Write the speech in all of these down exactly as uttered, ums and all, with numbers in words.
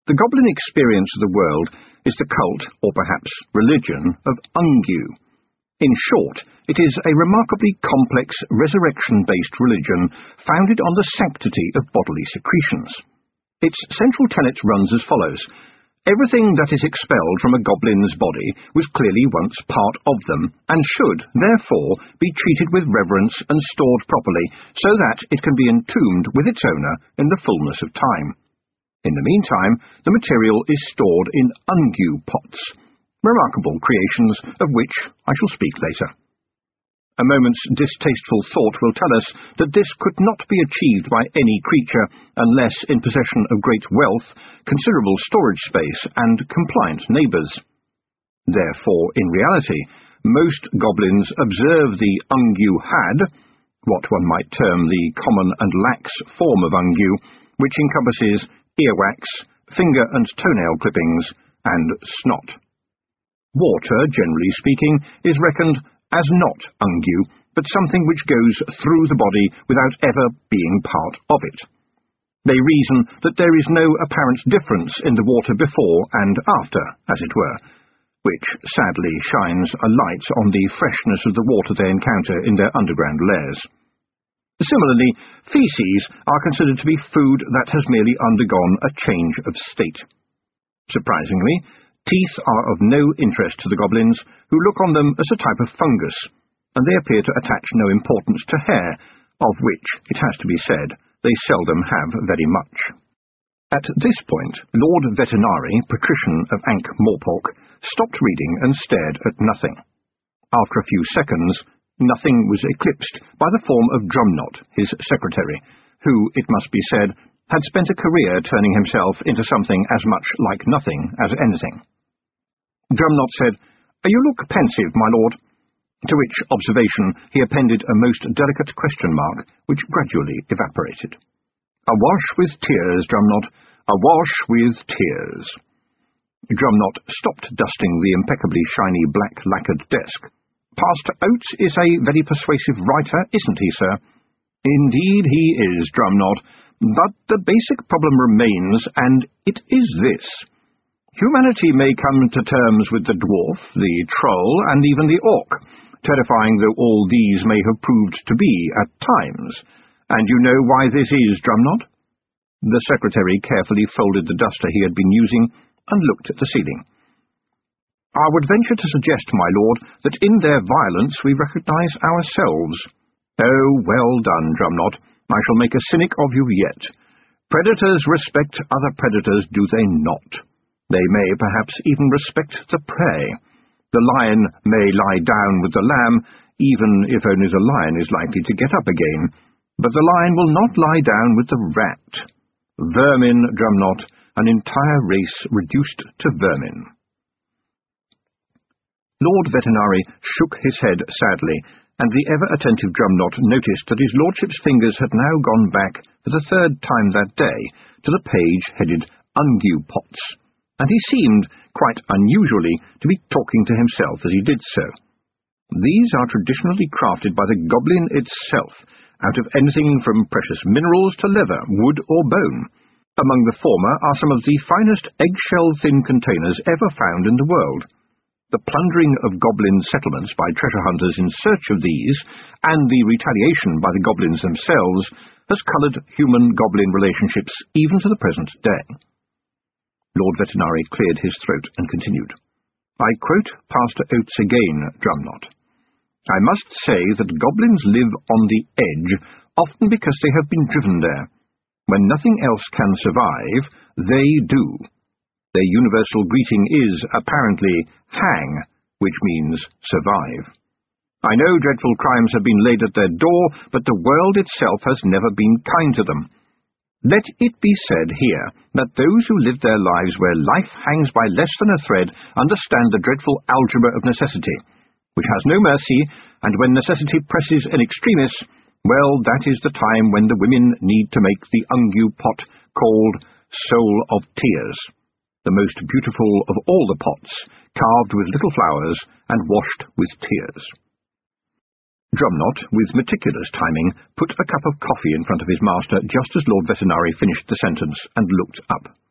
The goblin experience of the world is the cult, or perhaps religion, of Ungu. In short, it is a remarkably complex resurrection-based religion founded on the sanctity of bodily secretions. Its central tenet runs as follows. Everything that is expelled from a goblin's body was clearly once part of them, and should, therefore, be treated with reverence and stored properly, so that it can be entombed with its owner in the fullness of time. In the meantime, the material is stored in Ungu pots, remarkable creations of which I shall speak later. A moment's distasteful thought will tell us that this could not be achieved by any creature unless in possession of great wealth, considerable storage space, and compliant neighbours. Therefore, in reality, most goblins observe the Ungu had, what one might term the common and lax form of Ungu, which encompasses earwax, finger and toenail clippings, and snot. Water, generally speaking, is reckoned as not Ungu, but something which goes through the body without ever being part of it. They reason that there is no apparent difference in the water before and after, as it were, which sadly shines a light on the freshness of the water they encounter in their underground lairs. Similarly, feces are considered to be food that has merely undergone a change of state. Surprisingly, teeth are of no interest to the goblins, who look on them as a type of fungus, and they appear to attach no importance to hair, of which, it has to be said, they seldom have very much. At this point, Lord Vetinari, patrician of Ankh-Morpork, stopped reading and stared at nothing. After a few seconds, nothing was eclipsed by the form of Drumknot, his secretary, who, it must be said, had spent a career turning himself into something as much like nothing as anything. Drumknot said, "You look pensive, my lord," to which observation he appended a most delicate question mark, which gradually evaporated. "Awash with tears, Drumknot, awash with tears." Drumknot stopped dusting the impeccably shiny black lacquered desk. "Pastor Oates is a very persuasive writer, isn't he, sir?" "Indeed he is, Drumknot, but the basic problem remains, and it is this. Humanity may come to terms with the dwarf, the troll, and even the orc, terrifying though all these may have proved to be at times. And you know why this is, Drumknot?" The secretary carefully folded the duster he had been using and looked at the ceiling. "I would venture to suggest, my lord, that in their violence we recognise ourselves." "Oh, well done, Drumknot. I shall make a cynic of you yet. Predators respect other predators, do they not? They may perhaps even respect the prey. The lion may lie down with the lamb, even if only the lion is likely to get up again, but the lion will not lie down with the rat. Vermin, Drumknot, an entire race reduced to vermin." Lord Vetinari shook his head sadly, and the ever-attentive Drumknot noticed that his lordship's fingers had now gone back for the third time that day to the page headed Ungu Pots, and he seemed, quite unusually, to be talking to himself as he did so. These are traditionally crafted by the goblin itself, out of anything from precious minerals to leather, wood or bone. Among the former are some of the finest eggshell-thin containers ever found in the world. The plundering of goblin settlements by treasure hunters in search of these, and the retaliation by the goblins themselves, has coloured human-goblin relationships even to the present day. Lord Vetinari cleared his throat and continued. "I quote Pastor Oates again, Drumknot. I must say that goblins live on the edge, often because they have been driven there. When nothing else can survive, they do. Their universal greeting is, apparently, hang, which means survive. I know dreadful crimes have been laid at their door, but the world itself has never been kind to them. Let it be said here that those who live their lives where life hangs by less than a thread understand the dreadful algebra of necessity, which has no mercy, and when necessity presses in extremis, well, that is the time when the women need to make the Ungu pot called Soul of Tears, the most beautiful of all the pots, carved with little flowers and washed with tears." Drumknot, with meticulous timing, put a cup of coffee in front of his master just as Lord Vetinari finished the sentence and looked up.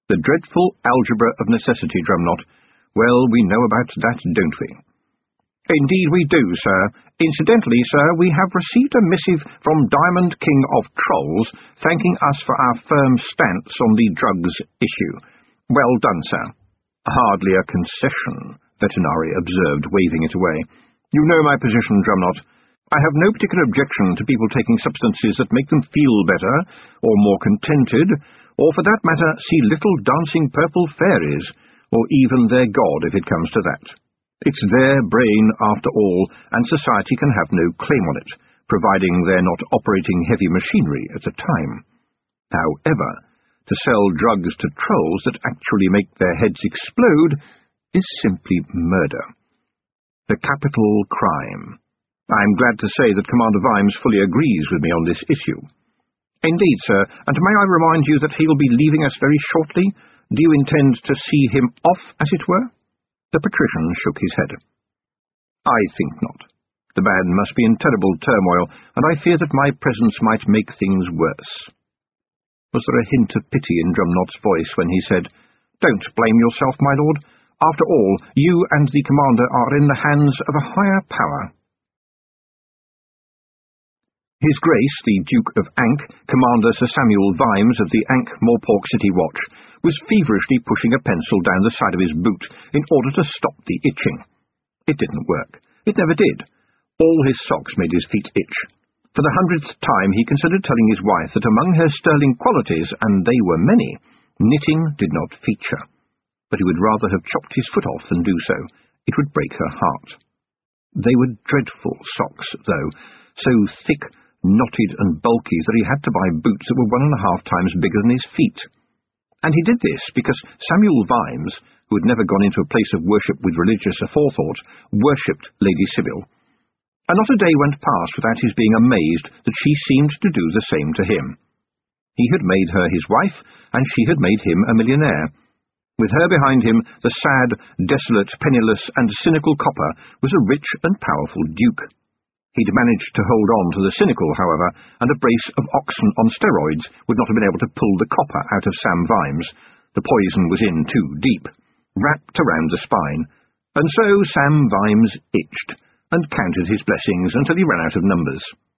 The dreadful algebra of necessity, Drumknot. Well, we know about that, don't we? Indeed we do, sir. Incidentally, sir, we have received a missive from Diamond King of Trolls, thanking us for our firm stance on the drugs issue. Well done, sir. Hardly a concession, Vetinari observed, waving it away. You know my position, Drumknot. I have no particular objection to people taking substances that make them feel better, or more contented, or for that matter see little dancing purple fairies, or even their god if it comes to that. It's their brain, after all, and society can have no claim on it, providing they're not operating heavy machinery at the time. However, to sell drugs to trolls that actually make their heads explode is simply murder. The capital crime. I'm glad to say that Commander Vimes fully agrees with me on this issue. Indeed, sir, and may I remind you that he will be leaving us very shortly? Do you intend to see him off, as it were? The patrician shook his head. I think not. The man must be in terrible turmoil, and I fear that my presence might make things worse. Was there a hint of pity in Drumknot's voice when he said, Don't blame yourself, my lord. After all, you and the commander are in the hands of a higher power. His Grace, the Duke of Ankh, Commander Sir Samuel Vimes of the Ankh-Morpork City Watch, was feverishly pushing a pencil down the side of his boot in order to stop the itching. It didn't work. It never did. All his socks made his feet itch. For the hundredth time he considered telling his wife that among her sterling qualities, and they were many, knitting did not feature. But he would rather have chopped his foot off than do so. It would break her heart. They were dreadful socks, though, so thick, knotted and bulky that he had to buy boots that were one and a half times bigger than his feet. And he did this because Samuel Vimes, who had never gone into a place of worship with religious aforethought, worshipped Lady Sybil. And not a day went past without his being amazed that she seemed to do the same to him. He had made her his wife, and she had made him a millionaire. With her behind him, the sad, desolate, penniless, and cynical copper was a rich and powerful duke. He'd managed to hold on to the cynical, however, and a brace of oxen on steroids would not have been able to pull the copper out of Sam Vimes. The poison was in too deep, wrapped around the spine, and so Sam Vimes itched, and counted his blessings until he ran out of numbers.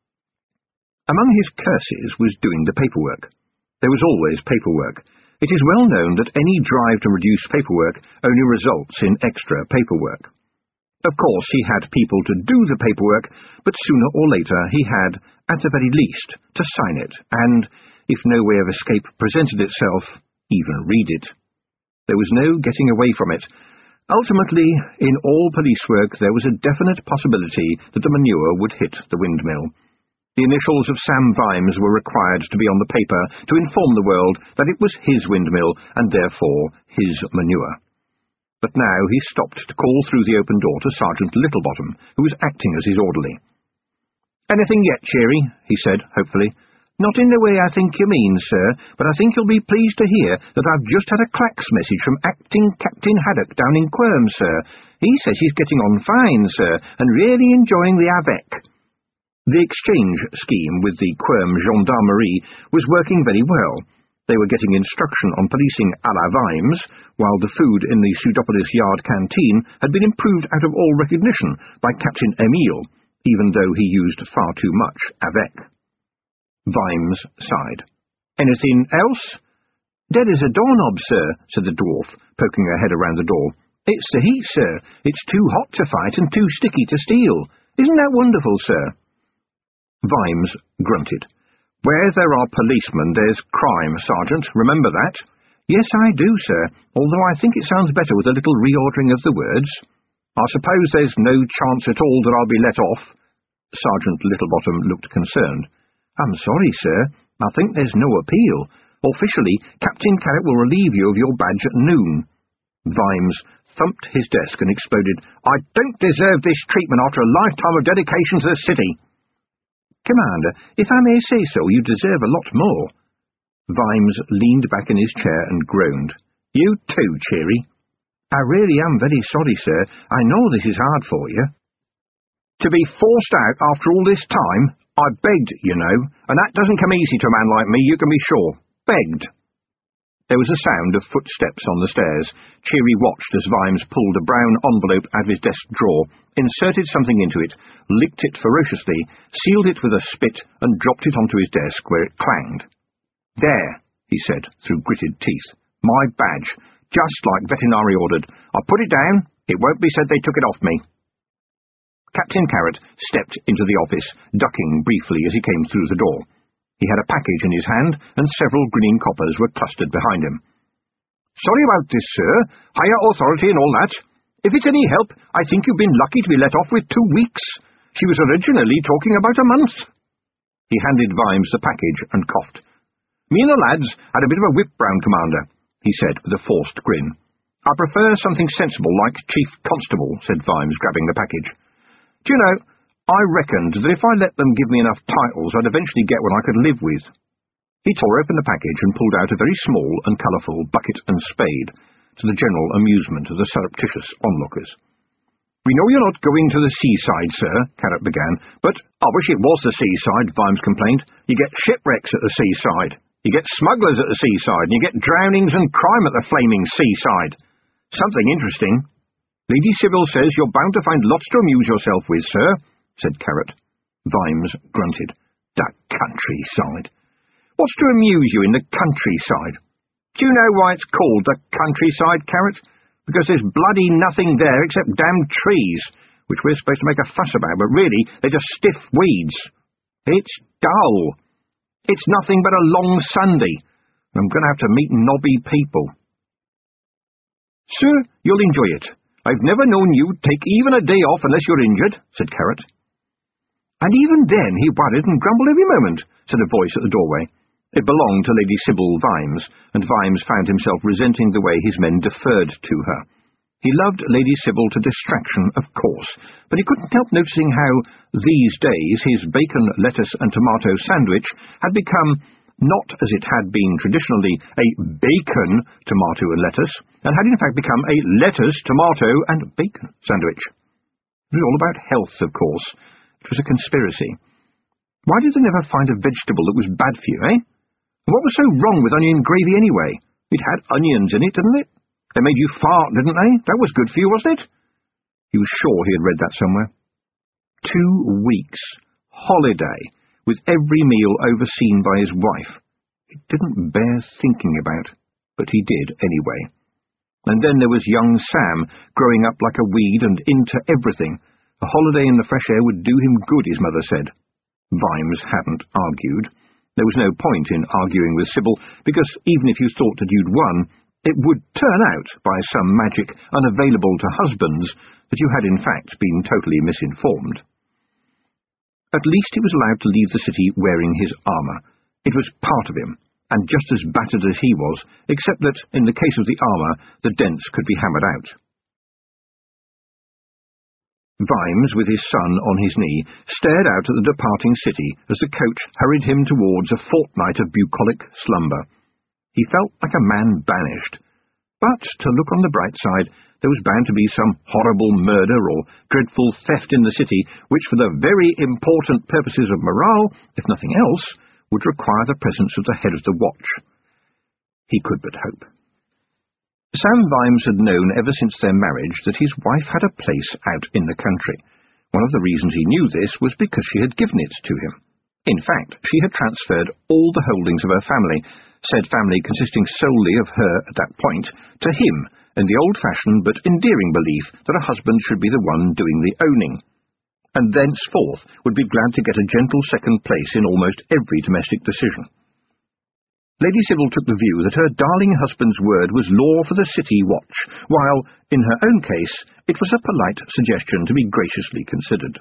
Among his curses was doing the paperwork. There was always paperwork. It is well known that any drive to reduce paperwork only results in extra paperwork. Of course, he had people to do the paperwork, but sooner or later he had, at the very least, to sign it, and, if no way of escape presented itself, even read it. There was no getting away from it. Ultimately, in all police work there was a definite possibility that the manure would hit the windmill. The initials of Sam Vimes were required to be on the paper to inform the world that it was his windmill, and therefore his manure. But now he stopped to call through the open door to Sergeant Littlebottom, who was acting as his orderly. "Anything yet, Cheery?" he said, hopefully. "Not in the way I think you mean, sir, but I think you'll be pleased to hear that I've just had a clacks message from Acting Captain Haddock down in Quirm, sir. He says he's getting on fine, sir, and really enjoying the avec." The exchange scheme with the Quirm Gendarmerie was working very well. They were getting instruction on policing à la Vimes, while the food in the Pseudopolis Yard canteen had been improved out of all recognition by Captain Emile, even though he used far too much avec. Vimes sighed. "Anything else?" "Dead as a doorknob, sir," said the dwarf, poking her head around the door. "It's the heat, sir. It's too hot to fight and too sticky to steal. Isn't that wonderful, sir?" Vimes grunted. "Where there are policemen, there's crime, Sergeant. Remember that?" "Yes, I do, sir, although I think it sounds better with a little reordering of the words." "I suppose there's no chance at all that I'll be let off?" Sergeant Littlebottom looked concerned. "I'm sorry, sir. I think there's no appeal. Officially, Captain Carrot will relieve you of your badge at noon." Vimes thumped his desk and exploded. "I don't deserve this treatment after a lifetime of dedication to the city." "Commander, if I may say so, you deserve a lot more." Vimes leaned back in his chair and groaned. "You too, Cheery." "I really am very sorry, sir. I know this is hard for you." "To be forced out after all this time? I begged, you know, and that doesn't come easy to a man like me, you can be sure. Begged." There was a sound of footsteps on the stairs. Cheery watched as Vimes pulled a brown envelope out of his desk drawer, inserted something into it, licked it ferociously, sealed it with a spit, and dropped it onto his desk, where it clanged. "There," he said, through gritted teeth. "My badge. Just like veterinary ordered. I'll put it down. It won't be said they took it off me." Captain Carrot stepped into the office, ducking briefly as he came through the door. He had a package in his hand, and several grinning coppers were clustered behind him. "Sorry about this, sir. Higher authority and all that. If it's any help, I think you've been lucky to be let off with two weeks. She was originally talking about a month." He handed Vimes the package and coughed. "Me and the lads had a bit of a whip round, Commander," he said with a forced grin. "I prefer something sensible like Chief Constable," said Vimes, grabbing the package. "Do you know, I reckoned that if I let them give me enough titles, I'd eventually get one I could live with." He tore open the package and pulled out a very small and colourful bucket and spade, to the general amusement of the surreptitious onlookers. "We know you're not going to the seaside, sir," Carrot began, "but I wish it was the seaside," Vimes complained. "You get shipwrecks at the seaside, you get smugglers at the seaside, and you get drownings and crime at the flaming seaside. Something interesting. Lady Sybil says you're bound to find lots to amuse yourself with, sir," said Carrot. Vimes grunted. "The countryside. What's to amuse you in the countryside? Do you know why it's called the countryside, Carrot? Because there's bloody nothing there except damned trees, which we're supposed to make a fuss about, but really they're just stiff weeds. It's dull. It's nothing but a long Sunday, and I'm going to have to meet knobby people." "Sir, you'll enjoy it. I've never known you take even a day off unless you're injured," said Carrot. "And even then he worried and grumbled every moment," said a voice at the doorway. It belonged to Lady Sybil Vimes, and Vimes found himself resenting the way his men deferred to her. He loved Lady Sybil to distraction, of course, but he couldn't help noticing how, these days, his bacon, lettuce and tomato sandwich had become, not as it had been traditionally, a bacon, tomato and lettuce, and had in fact become a lettuce, tomato and bacon sandwich. It was all about health, of course. It was a conspiracy. Why did they never find a vegetable that was bad for you, eh? And what was so wrong with onion gravy anyway? It had onions in it, didn't it? They made you fart, didn't they? That was good for you, wasn't it? He was sure he had read that somewhere. Two weeks. Holiday. With every meal overseen by his wife. It didn't bear thinking about, but he did anyway. And then there was young Sam, growing up like a weed and into everything. A holiday in the fresh air would do him good, his mother said. Vimes hadn't argued. There was no point in arguing with Sybil, because even if you thought that you'd won, it would turn out, by some magic unavailable to husbands, that you had in fact been totally misinformed. At least he was allowed to leave the city wearing his armour. It was part of him, and just as battered as he was, except that, in the case of the armour, the dents could be hammered out. Vimes, with his son on his knee, stared out at the departing city as the coach hurried him towards a fortnight of bucolic slumber. He felt like a man banished. But, to look on the bright side, there was bound to be some horrible murder or dreadful theft in the city, which, for the very important purposes of morale, if nothing else, would require the presence of the head of the watch. He could but hope. Sam Vimes had known ever since their marriage that his wife had a place out in the country. One of the reasons he knew this was because she had given it to him. In fact, she had transferred all the holdings of her family, said family consisting solely of her at that point, to him, in the old-fashioned but endearing belief that a husband should be the one doing the owning, and thenceforth would be glad to get a gentle second place in almost every domestic decision. Lady Sybil took the view that her darling husband's word was law for the city watch, while, in her own case, it was a polite suggestion to be graciously considered.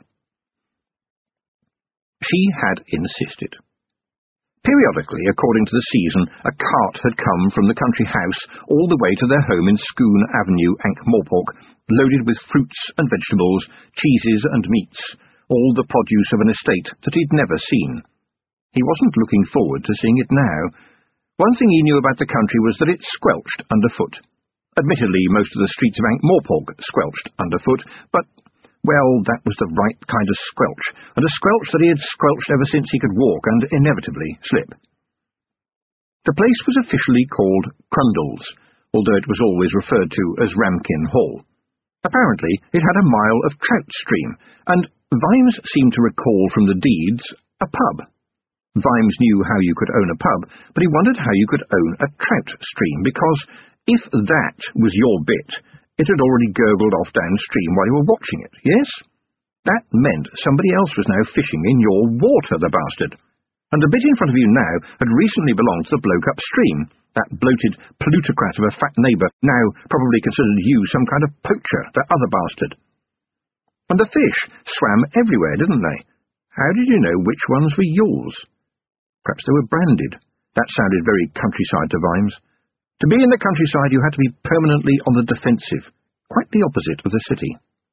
She had insisted. Periodically, according to the season, a cart had come from the country house all the way to their home in Scone Avenue, Ankh-Morpork, loaded with fruits and vegetables, cheeses and meats, all the produce of an estate that he'd never seen. He wasn't looking forward to seeing it now. One thing he knew about the country was that it squelched underfoot. Admittedly, most of the streets of Ankh-Morpork squelched underfoot, but, well, that was the right kind of squelch, and a squelch that he had squelched ever since he could walk and inevitably slip. The place was officially called Crundle's, although it was always referred to as Ramkin Hall. Apparently, it had a mile of trout stream, and Vimes seemed to recall from the deeds a pub. Vimes knew how you could own a pub, but he wondered how you could own a trout stream, because if that was your bit, it had already gurgled off downstream while you were watching it, yes? That meant somebody else was now fishing in your water, the bastard. And the bit in front of you now had recently belonged to the bloke upstream, that bloated plutocrat of a fat neighbour, now probably considered you some kind of poacher, that other bastard. And the fish swam everywhere, didn't they? How did you know which ones were yours? Perhaps they were branded. That sounded very countryside to Vimes. To be in the countryside you had to be permanently on the defensive, quite the opposite of the city.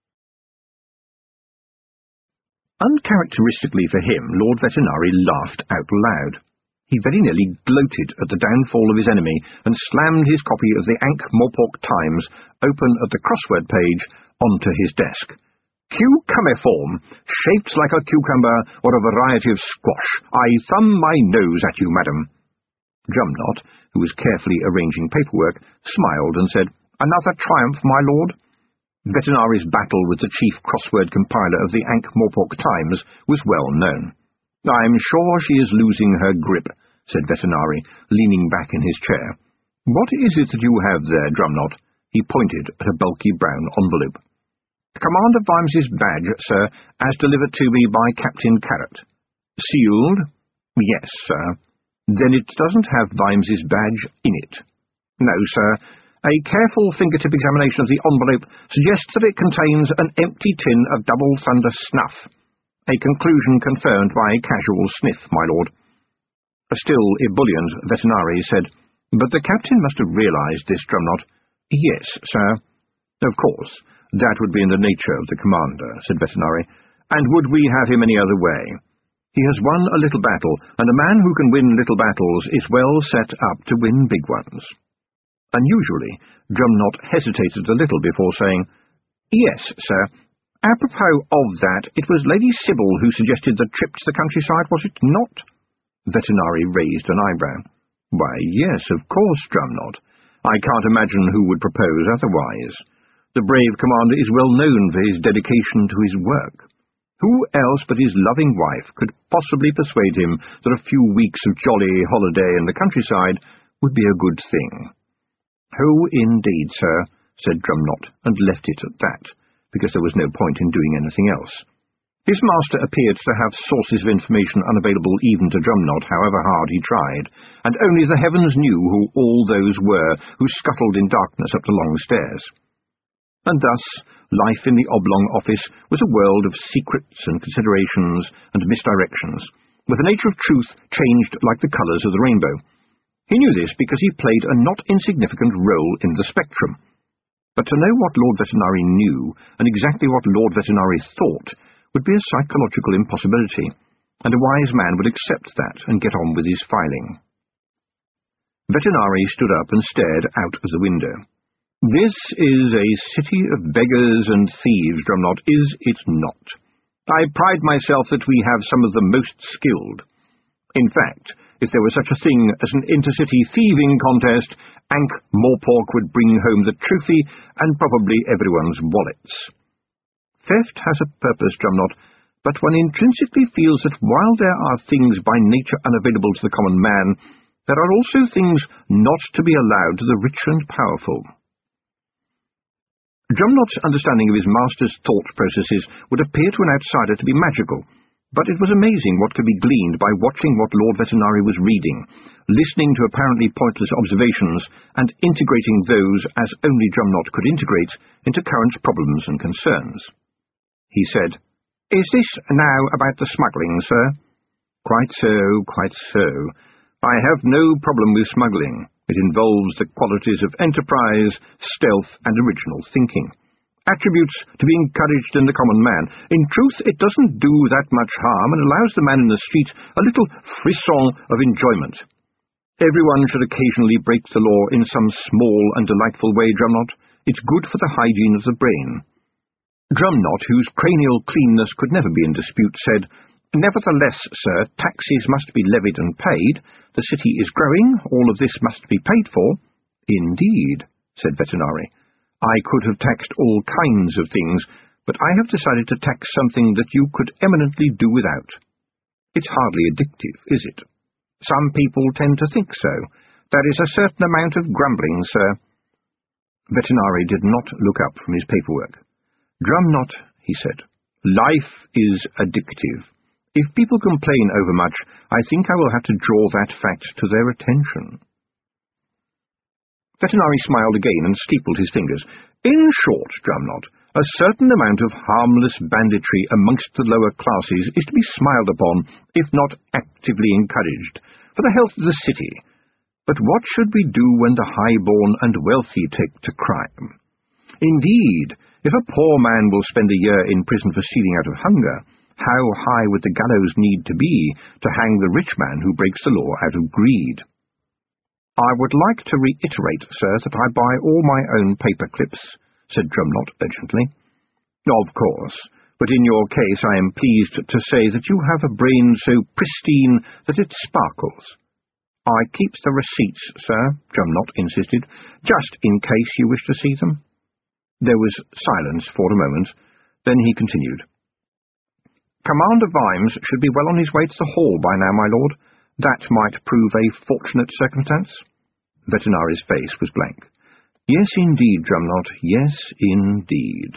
Uncharacteristically for him, Lord Vetinari laughed out loud. He very nearly gloated at the downfall of his enemy and slammed his copy of the Ankh-Morpork Times, open at the crossword page, onto his desk. Cucumbiform, shaped like a cucumber or a variety of squash. I thumb my nose at you, madam. Drumknott, who was carefully arranging paperwork, smiled and said, Another triumph, my lord? Vetinari's battle with the chief crossword compiler of the Ankh-Morpork Times was well known. I'm sure she is losing her grip, said Vetinari, leaning back in his chair. What is it that you have there, Drumknott? He pointed at a bulky brown envelope. Commander Vimes's badge, sir, as delivered to me by Captain Carrot. Sealed? Yes, sir. Then it doesn't have Vimes's badge in it. No, sir. A careful fingertip examination of the envelope suggests that it contains an empty tin of Double Thunder snuff. A conclusion confirmed by a casual sniff, my lord. Still ebullient, Vetinari said, But the captain must have realised this, Drumknott. Yes, sir. Of course. That would be in the nature of the commander, said Vetinari. And would we have him any other way? He has won a little battle, and a man who can win little battles is well set up to win big ones. Unusually, Drumknott hesitated a little before saying, Yes, sir. Apropos of that, it was Lady Sybil who suggested the trip to the countryside, was it not? Vetinari raised an eyebrow. Why, yes, of course, Drumknott. I can't imagine who would propose otherwise. The brave commander is well known for his dedication to his work. Who else but his loving wife could possibly persuade him that a few weeks of jolly holiday in the countryside would be a good thing? Who indeed, sir, said Drumknott, and left it at that, because there was no point in doing anything else. His master appeared to have sources of information unavailable even to Drumknott, however hard he tried, and only the heavens knew who all those were who scuttled in darkness up the long stairs. And thus, life in the oblong office was a world of secrets and considerations and misdirections, with the nature of truth changed like the colours of the rainbow. He knew this because he played a not insignificant role in the spectrum. But to know what Lord Vetinari knew, and exactly what Lord Vetinari thought, would be a psychological impossibility, and a wise man would accept that and get on with his filing. Vetinari stood up and stared out of the window. This is a city of beggars and thieves, Drumknott, is it not? I pride myself that we have some of the most skilled. In fact, if there was such a thing as an intercity thieving contest, Ankh-Morpork would bring home the trophy and probably everyone's wallets. Theft has a purpose, Drumknott, but one intrinsically feels that while there are things by nature unavailable to the common man, there are also things not to be allowed to the rich and powerful. Drumknott's understanding of his master's thought processes would appear to an outsider to be magical, but it was amazing what could be gleaned by watching what Lord Vetinari was reading, listening to apparently pointless observations, and integrating those as only Drumknott could integrate into current problems and concerns. He said, Is this now about the smuggling, sir? Quite so, quite so. I have no problem with smuggling. It involves the qualities of enterprise, stealth, and original thinking. Attributes to be encouraged in the common man. In truth, it doesn't do that much harm and allows the man in the street a little frisson of enjoyment. Everyone should occasionally break the law in some small and delightful way, Drumknott. It's good for the hygiene of the brain. Drumknott, whose cranial cleanness could never be in dispute, said, Nevertheless, sir, taxes must be levied and paid. The city is growing. All of this must be paid for. Indeed, said Vetinari. I could have taxed all kinds of things, but I have decided to tax something that you could eminently do without. It's hardly addictive, is it? Some people tend to think so. There is a certain amount of grumbling, sir. Vetinari did not look up from his paperwork. Drum not, he said. Life is addictive. If people complain overmuch, I think I will have to draw that fact to their attention. Vetinari smiled again and steepled his fingers. In short, Drumknot, a certain amount of harmless banditry amongst the lower classes is to be smiled upon, if not actively encouraged, for the health of the city. But what should we do when the high-born and wealthy take to crime? Indeed, if a poor man will spend a year in prison for stealing out of hunger, how high would the gallows need to be to hang the rich man who breaks the law out of greed? I would like to reiterate, sir, that I buy all my own paper clips, said Drumknot urgently. Of course, but in your case I am pleased to say that you have a brain so pristine that it sparkles. I keep the receipts, sir, Drumknot insisted, just in case you wish to see them. There was silence for a moment. Then he continued. Commander Vimes should be well on his way to the hall by now, my lord. That might prove a fortunate circumstance. Vetinari's face was blank. Yes, indeed, Drumknot, yes, indeed.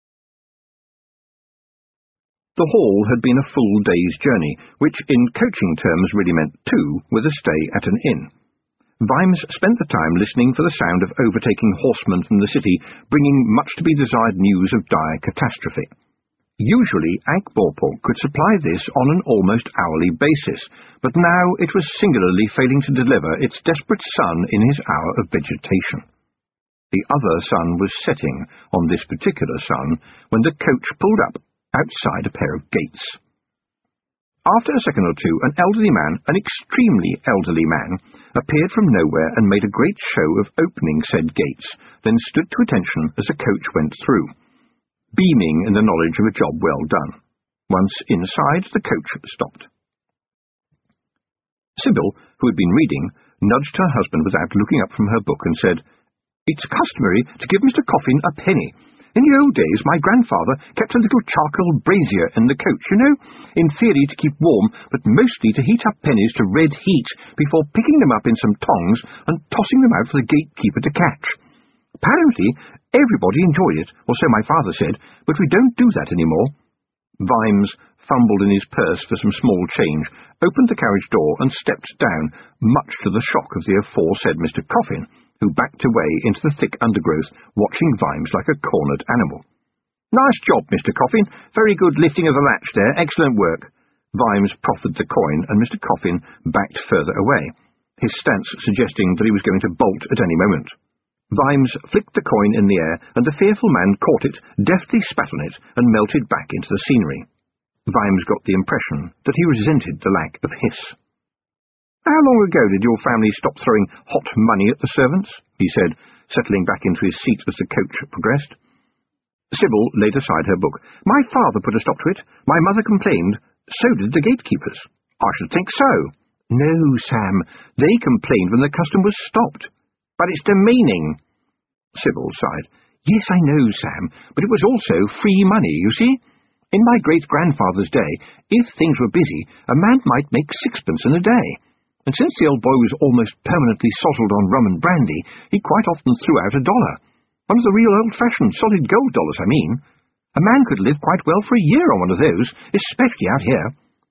The hall had been a full day's journey, which in coaching terms really meant two, with a stay at an inn. Vimes spent the time listening for the sound of overtaking horsemen from the city, bringing much-to-be-desired news of dire catastrophe. Usually, Ankh-Morpork could supply this on an almost hourly basis, but now it was singularly failing to deliver its desperate sun in his hour of vegetation. The other sun was setting on this particular sun when the coach pulled up outside a pair of gates. After a second or two, an elderly man, an extremely elderly man, appeared from nowhere and made a great show of opening said gates, then stood to attention as the coach went through, beaming in the knowledge of a job well done. Once inside, the coach stopped. Sybil, who had been reading, nudged her husband without looking up from her book and said, It's customary to give Mister Coffin a penny. In the old days, my grandfather kept a little charcoal brazier in the coach, you know, in theory to keep warm, but mostly to heat up pennies to red heat before picking them up in some tongs and tossing them out for the gatekeeper to catch. Apparently, everybody enjoyed it, or so my father said, but we don't do that anymore. Vimes fumbled in his purse for some small change, opened the carriage door and stepped down, much to the shock of the aforesaid Mister Coffin, who backed away into the thick undergrowth, watching Vimes like a cornered animal. Nice job, Mister Coffin. Very good lifting of the latch there. Excellent work. Vimes proffered the coin, and Mister Coffin backed further away, his stance suggesting that he was going to bolt at any moment. Vimes flicked the coin in the air, and the fearful man caught it, deftly spat on it, and melted back into the scenery. Vimes got the impression that he resented the lack of hiss. How long ago did your family stop throwing hot money at the servants? He said, settling back into his seat as the coach progressed. Sybil laid aside her book. My father put a stop to it. My mother complained. So did the gatekeepers. I should think so. No, Sam. They complained when the custom was stopped. But it's demeaning. Sybil sighed. Yes, I know, Sam, but it was also free money, you see. In my great-grandfather's day, if things were busy, a man might make sixpence in a day. And since the old boy was almost permanently sottled on rum and brandy, he quite often threw out a dollar. One of the real old-fashioned solid gold dollars, I mean. A man could live quite well for a year on one of those, especially out here.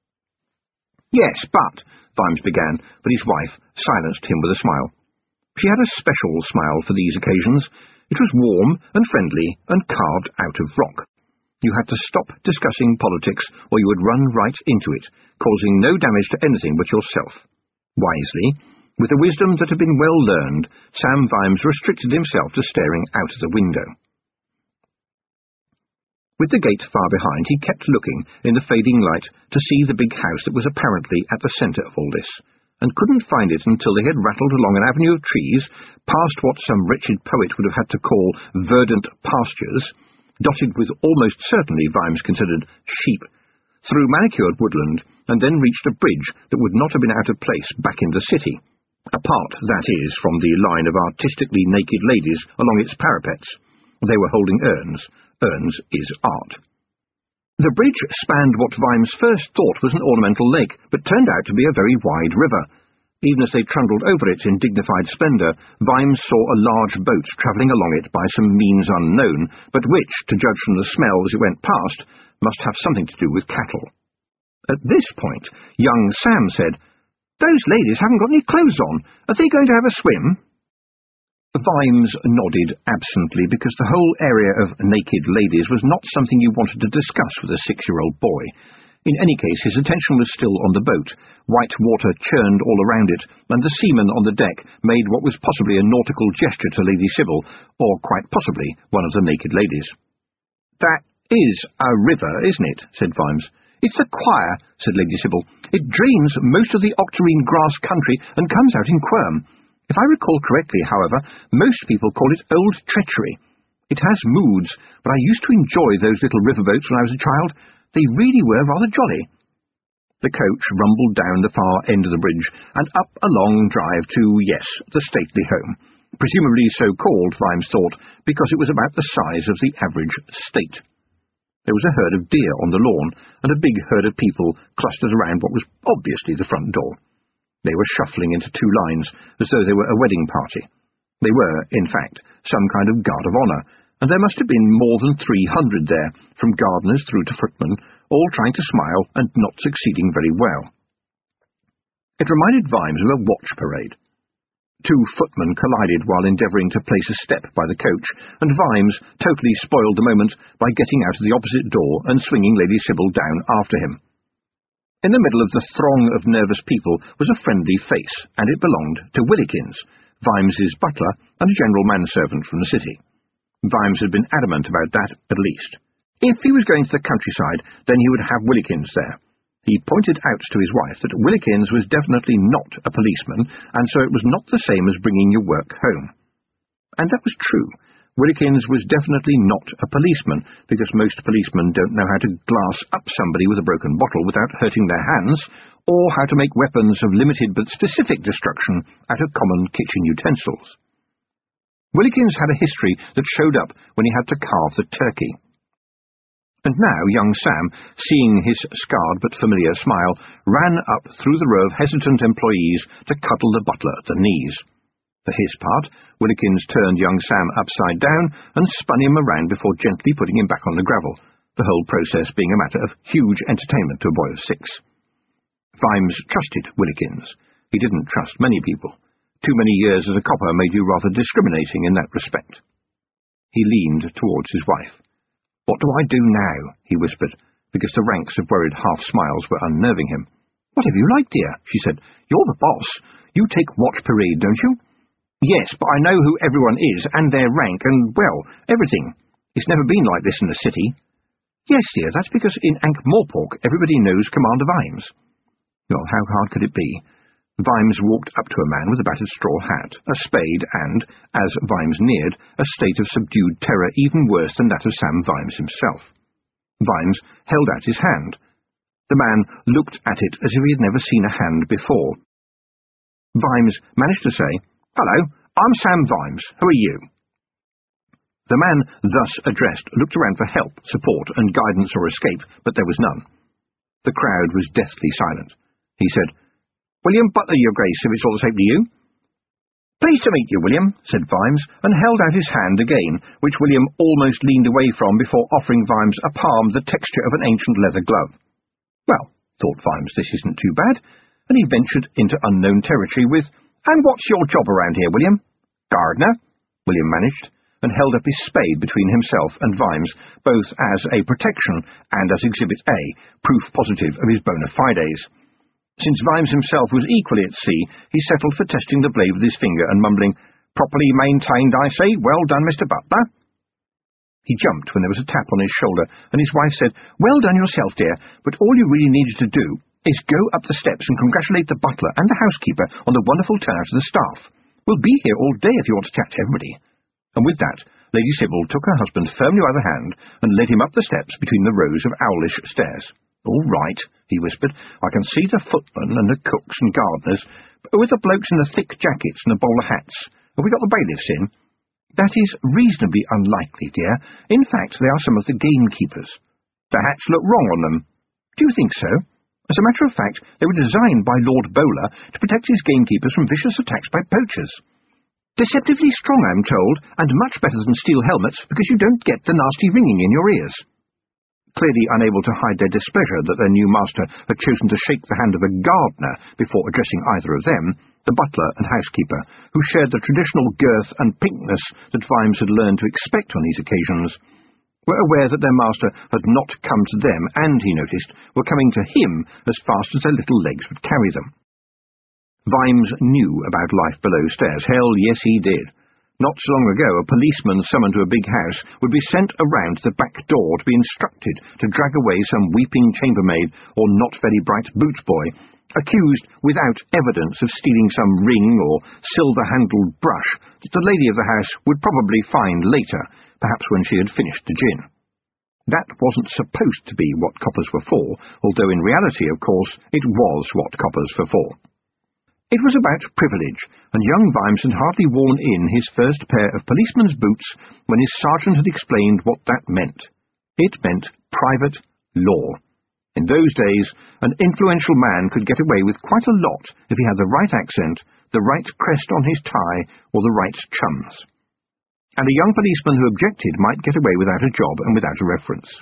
Yes, but, Vimes began, but his wife silenced him with a smile. She had a special smile for these occasions. It was warm and friendly and carved out of rock. You had to stop discussing politics, or you would run right into it, causing no damage to anything but yourself. Wisely, with a wisdom that had been well learned, Sam Vimes restricted himself to staring out of the window. With the gate far behind, he kept looking in the fading light to see the big house that was apparently at the centre of all this, and couldn't find it until they had rattled along an avenue of trees, past what some wretched poet would have had to call verdant pastures, dotted with almost certainly, Vimes considered, sheep, through manicured woodland, and then reached a bridge that would not have been out of place back in the city, apart, that is, from the line of artistically naked ladies along its parapets. They were holding urns. Urns is art. The bridge spanned what Vimes first thought was an ornamental lake, but turned out to be a very wide river. Even as they trundled over it in dignified splendour, Vimes saw a large boat travelling along it by some means unknown, but which, to judge from the smell as it went past, must have something to do with cattle. At this point, young Sam said, "Those ladies haven't got any clothes on. Are they going to have a swim?" Vimes nodded absently, because the whole area of naked ladies was not something you wanted to discuss with a six-year-old boy. In any case, his attention was still on the boat. White water churned all around it, and the seaman on the deck made what was possibly a nautical gesture to Lady Sybil, or quite possibly one of the naked ladies. "That is a river, isn't it?" said Vimes. "It's the Choir," said Lady Sybil. "It drains most of the Octarine grass country and comes out in Quirm. If I recall correctly, however, most people call it Old Treachery. It has moods, but I used to enjoy those little riverboats when I was a child. They really were rather jolly." The coach rumbled down the far end of the bridge and up a long drive to, yes, the stately home, presumably so called, Vimes thought, because it was about the size of the average state. There was a herd of deer on the lawn, and a big herd of people clustered around what was obviously the front door. They were shuffling into two lines, as though they were a wedding party. They were, in fact, some kind of guard of honour, and there must have been more than three hundred there, from gardeners through to footmen, all trying to smile and not succeeding very well. It reminded Vimes of a watch parade. Two footmen collided while endeavouring to place a step by the coach, and Vimes totally spoiled the moment by getting out of the opposite door and swinging Lady Sybil down after him. In the middle of the throng of nervous people was a friendly face, and it belonged to Willikins, Vimes's butler and a general manservant from the city. Vimes had been adamant about that, at least. If he was going to the countryside, then he would have Willikins there. He pointed out to his wife that Willikins was definitely not a policeman, and so it was not the same as bringing your work home. And that was true. Willikins was definitely not a policeman, because most policemen don't know how to glass up somebody with a broken bottle without hurting their hands, or how to make weapons of limited but specific destruction out of common kitchen utensils. Willikins had a history that showed up when he had to carve the turkey. And now young Sam, seeing his scarred but familiar smile, ran up through the row of hesitant employees to cuddle the butler at the knees. For his part, Willikins turned young Sam upside down and spun him around before gently putting him back on the gravel, the whole process being a matter of huge entertainment to a boy of six. Vimes trusted Willikins. He didn't trust many people. Too many years as a copper made you rather discriminating in that respect. He leaned towards his wife. "What do I do now?" he whispered, because the ranks of worried half-smiles were unnerving him. "Whatever you like, dear," she said. "You're the boss. You take watch parade, don't you?" "Yes, but I know who everyone is, and their rank, and, well, everything. It's never been like this in the city." "Yes, dear, that's because in Ankh-Morpork everybody knows Commander Vimes." Well, how hard could it be? Vimes walked up to a man with a battered straw hat, a spade, and, as Vimes neared, a state of subdued terror even worse than that of Sam Vimes himself. Vimes held out his hand. The man looked at it as if he had never seen a hand before. Vimes managed to say, "Hello, I'm Sam Vimes. Who are you?" The man thus addressed looked around for help, support, and guidance or escape, but there was none. The crowd was deathly silent. He said, "William Butler, your grace, if it's all the same to you." "Pleased to meet you, William," said Vimes, and held out his hand again, which William almost leaned away from before offering Vimes a palm the texture of an ancient leather glove. Well, thought Vimes, this isn't too bad, and he ventured into unknown territory with, "And what's your job around here, William?" "Gardener," William managed, and held up his spade between himself and Vimes, both as a protection and as Exhibit A, proof positive of his bona fides. Since Vimes himself was equally at sea, he settled for testing the blade with his finger and mumbling, "Properly maintained, I say. Well done, Mister Butler." He jumped when there was a tap on his shoulder, and his wife said, "Well done yourself, dear, but all you really needed to do is go up the steps and congratulate the butler and the housekeeper on the wonderful turnout of the staff. We'll be here all day if you want to chat to everybody." And with that, Lady Sybil took her husband firmly by the hand and led him up the steps between the rows of owlish stairs. "All right," he whispered. "I can see the footmen and the cooks and gardeners, but who are the blokes in the thick jackets and the bowler hats? Have we got the bailiffs in?" "That is reasonably unlikely, dear. In fact, they are some of the gamekeepers." "The hats look wrong on them." "Do you think so? As a matter of fact, they were designed by Lord Bowler to protect his gamekeepers from vicious attacks by poachers. Deceptively strong, I'm told, and much better than steel helmets, because you don't get the nasty ringing in your ears." Clearly unable to hide their displeasure that their new master had chosen to shake the hand of a gardener before addressing either of them, the butler and housekeeper, who shared the traditional girth and pinkness that Vimes had learned to expect on these occasions, were aware that their master had not come to them, and, he noticed, were coming to him as fast as their little legs would carry them. Vimes knew about life below stairs. Hell, yes, he did. Not so long ago, a policeman summoned to a big house would be sent around to the back door to be instructed to drag away some weeping chambermaid or not very bright boot boy, accused without evidence of stealing some ring or silver-handled brush that the lady of the house would probably find later, perhaps when she had finished the gin. That wasn't supposed to be what coppers were for, although in reality, of course, it was what coppers were for. It was about privilege, and young Vimes had hardly worn in his first pair of policeman's boots when his sergeant had explained what that meant. It meant private law. In those days, an influential man could get away with quite a lot if he had the right accent, the right crest on his tie, or the right chums. And a young policeman who objected might get away without a job and without a reference.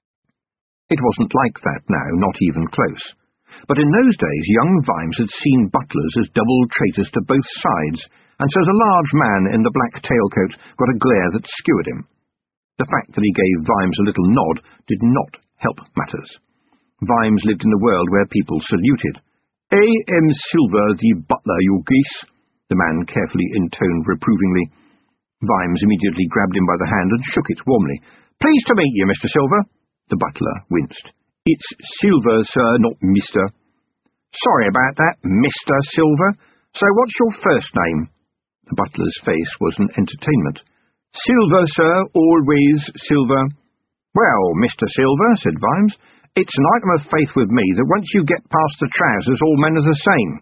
It wasn't like that now, not even close. But in those days, young Vimes had seen butlers as double traitors to both sides, and so the large man in the black tailcoat got a glare that skewered him. The fact that he gave Vimes a little nod did not help matters. Vimes lived in a world where people saluted. "A. M. Silver, the butler, you geese," the man carefully intoned reprovingly. Vimes immediately grabbed him by the hand and shook it warmly. "Pleased to meet you, Mister Silver." The butler winced. "It's Silver, sir, not Mister" "Sorry about that, Mister Silver. So what's your first name?" The butler's face was an entertainment. "Silver, sir, always Silver." "Well, Mister Silver," said Vimes, "it's an item of faith with me that once you get past the trousers, all men are the same."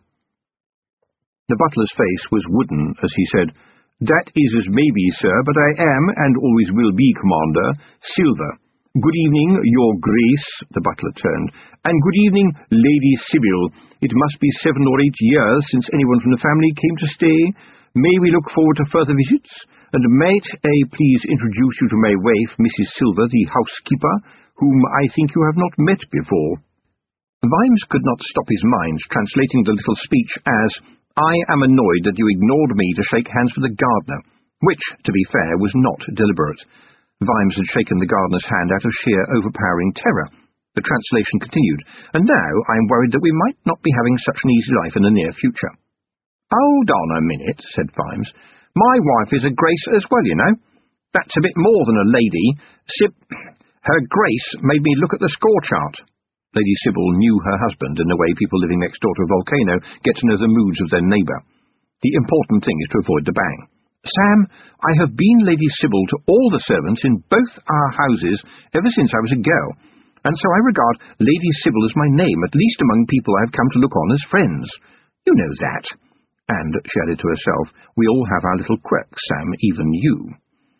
The butler's face was wooden as he said, "That is as may be, sir, but I am, and always will be, Commander, Silver. Good evening, your grace," the butler turned, "and good evening, Lady Sybil. It must be seven or eight years since anyone from the family came to stay. May we look forward to further visits? And might I please introduce you to my wife, Missus Silver, the housekeeper, whom I think you have not met before." Vimes could not stop his mind translating the little speech as, "I am annoyed that you ignored me to shake hands with the gardener," which, to be fair, was not deliberate. Vimes had shaken the gardener's hand out of sheer overpowering terror. The translation continued, "And now I am worried that we might not be having such an easy life in the near future." "Hold on a minute," said Vimes. "My wife is a grace as well, you know. That's a bit more than a lady. Sib... Her Grace made me look at the score chart." Lady Sybil knew her husband in the way people living next door to a volcano get to know the moods of their neighbour. The important thing is to avoid the bang. "Sam, I have been Lady Sybil to all the servants in both our houses ever since I was a girl, and so I regard Lady Sybil as my name, at least among people I have come to look on as friends. You know that. And," she added to herself, "we all have our little quirks, Sam, even you."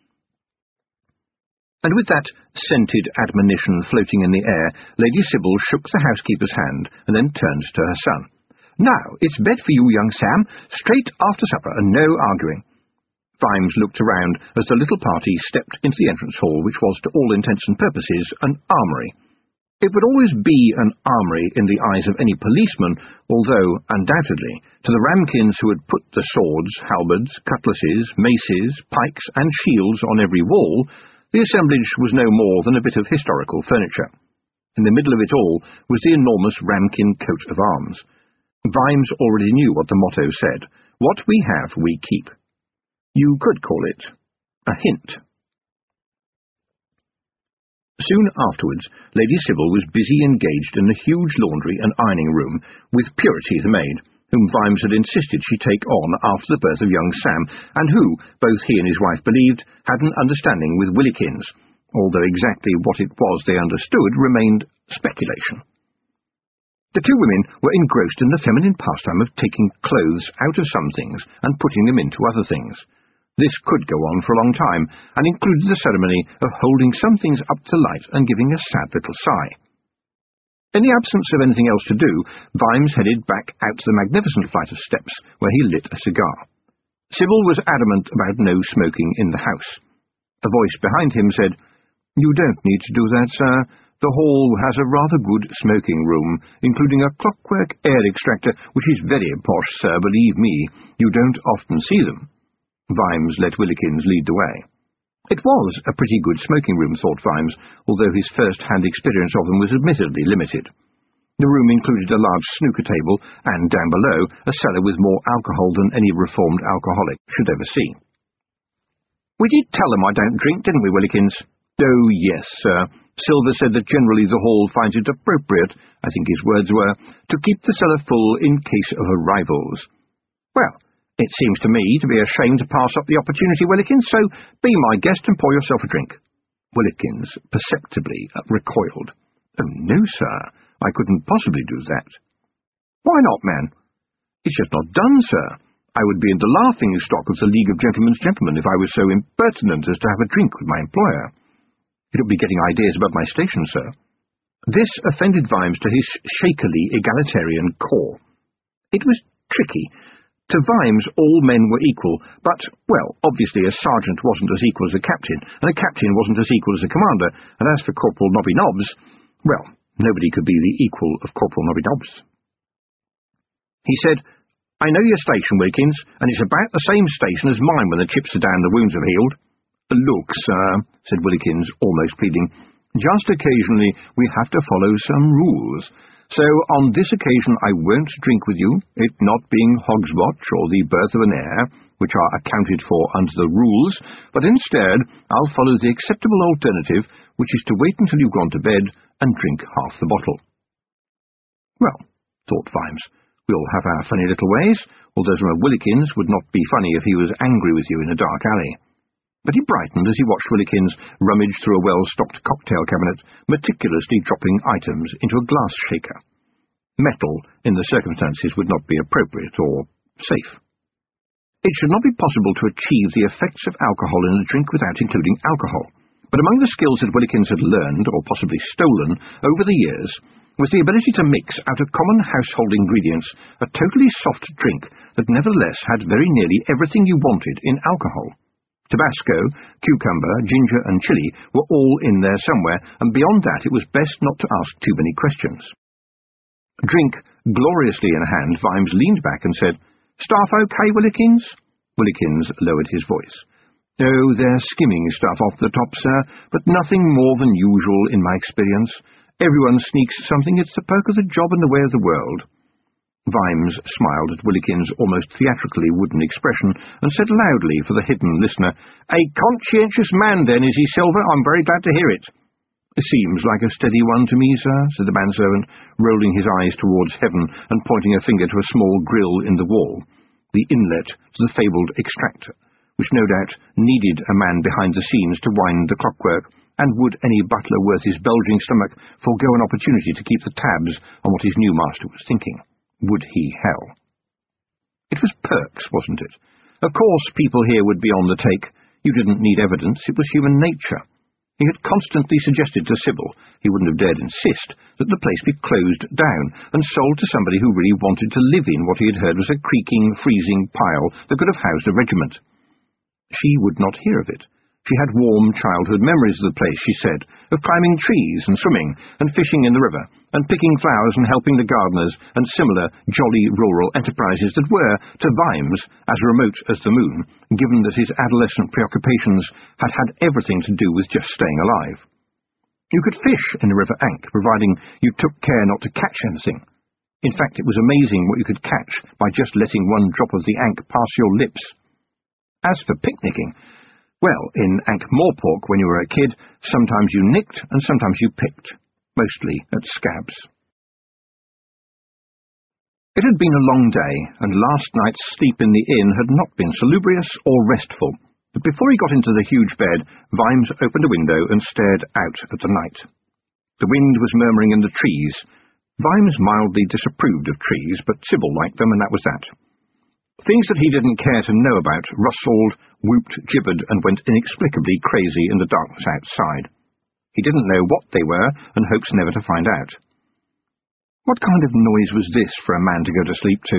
And with that scented admonition floating in the air, Lady Sybil shook the housekeeper's hand and then turned to her son. "Now, it's bed for you, young Sam, straight after supper, and no arguing." Vimes looked around as the little party stepped into the entrance hall, which was, to all intents and purposes, an armoury. It would always be an armoury in the eyes of any policeman, although, undoubtedly, to the ramkins who had put the swords, halberds, cutlasses, maces, pikes, and shields on every wall, the assemblage was no more than a bit of historical furniture. In the middle of it all was the enormous ramkin coat of arms. Vimes already knew what the motto said, "What we have, we keep." You could call it a hint. Soon afterwards, Lady Sybil was busy engaged in the huge laundry and ironing room with Purity the maid, whom Vimes had insisted she take on after the birth of young Sam, and who, both he and his wife believed, had an understanding with Willikins, although exactly what it was they understood remained speculation. The two women were engrossed in the feminine pastime of taking clothes out of some things and putting them into other things. This could go on for a long time, and included the ceremony of holding some things up to light and giving a sad little sigh. In the absence of anything else to do, Vimes headed back out to the magnificent flight of steps, where he lit a cigar. Sybil was adamant about no smoking in the house. A voice behind him said, "You don't need to do that, sir. The hall has a rather good smoking room, including a clockwork air extractor, which is very posh, sir, believe me. You don't often see them." Vimes let Willikins lead the way. It was a pretty good smoking room, thought Vimes, although his first-hand experience of them was admittedly limited. The room included a large snooker table, and down below, a cellar with more alcohol than any reformed alcoholic should ever see. "We did tell them I don't drink, didn't we, Willikins?" "Oh, yes, sir. Silver said that generally the hall finds it appropriate, I think his words were, to keep the cellar full in case of arrivals." "Well, it seems to me to be a shame to pass up the opportunity, Willikins, so be my guest and pour yourself a drink." Willikins perceptibly recoiled. "Oh, no, sir. I couldn't possibly do that." "Why not, man?" "It's just not done, sir. I would be in the laughing stock of the League of Gentlemen's Gentlemen if I was so impertinent as to have a drink with my employer. It would be getting ideas about my station, sir." This offended Vimes to his shakily egalitarian core. It was tricky. To Vimes, all men were equal, but, well, obviously a sergeant wasn't as equal as a captain, and a captain wasn't as equal as a commander, and as for Corporal Nobby Nobbs, well, nobody could be the equal of Corporal Nobby Nobbs. He said, "I know your station, Wilkins, and it's about the same station as mine when the chips are down and the wounds have healed." "Look, sir," said Willikins, almost pleading, "just occasionally we have to follow some rules. So on this occasion I won't drink with you, it not being Hogswatch or the birth of an heir, which are accounted for under the rules, but instead I'll follow the acceptable alternative, which is to wait until you've gone to bed and drink half the bottle." Well, thought Vimes, we all have our funny little ways, although some of Willikins would not be funny if he was angry with you in a dark alley. But he brightened as he watched Willikins rummage through a well-stocked cocktail cabinet, meticulously dropping items into a glass shaker. Metal, in the circumstances, would not be appropriate or safe. It should not be possible to achieve the effects of alcohol in a drink without including alcohol, but among the skills that Willikins had learned, or possibly stolen, over the years, was the ability to mix out of common household ingredients a totally soft drink that nevertheless had very nearly everything you wanted in alcohol. Tabasco, cucumber, ginger, and chili were all in there somewhere, and beyond that it was best not to ask too many questions. Drink gloriously in hand, Vimes leaned back and said, "Staff okay, Willikins?" Willikins lowered his voice. "Oh, they're skimming stuff off the top, sir, but nothing more than usual in my experience. Everyone sneaks something. It's the perk of the job and the way of the world." Vimes smiled at Willikins' almost theatrically wooden expression, and said loudly for the hidden listener, "A conscientious man, then, is he, Silver? I'm very glad to hear it." "Seems like a steady one to me, sir," said the manservant, rolling his eyes towards heaven and pointing a finger to a small grill in the wall, the inlet to the fabled extractor, which no doubt needed a man behind the scenes to wind the clockwork, and would any butler worth his bulging stomach forego an opportunity to keep the tabs on what his new master was thinking? Would he hell? It was Perks, wasn't it? Of course people here would be on the take. You didn't need evidence, it was human nature. He had constantly suggested to Sybil, he wouldn't have dared insist, that the place be closed down and sold to somebody who really wanted to live in what he had heard was a creaking, freezing pile that could have housed a regiment. She would not hear of it. She had warm childhood memories of the place, she said, of climbing trees and swimming and fishing in the river and picking flowers and helping the gardeners and similar jolly rural enterprises that were, to Vimes, as remote as the moon, given that his adolescent preoccupations had had everything to do with just staying alive. You could fish in the River Ank, providing you took care not to catch anything. In fact, it was amazing what you could catch by just letting one drop of the Ank pass your lips. As for picnicking, well, in Ankh-Morpork, when you were a kid, sometimes you nicked and sometimes you picked, mostly at scabs. It had been a long day, and last night's sleep in the inn had not been salubrious or restful, but before he got into the huge bed, Vimes opened a window and stared out at the night. The wind was murmuring in the trees, Vimes mildly disapproved of trees, but Sybil liked them, and that was that. Things that he didn't care to know about rustled, whooped, gibbered, and went inexplicably crazy in the darkness outside. He didn't know what they were, and hoped never to find out. What kind of noise was this for a man to go to sleep to?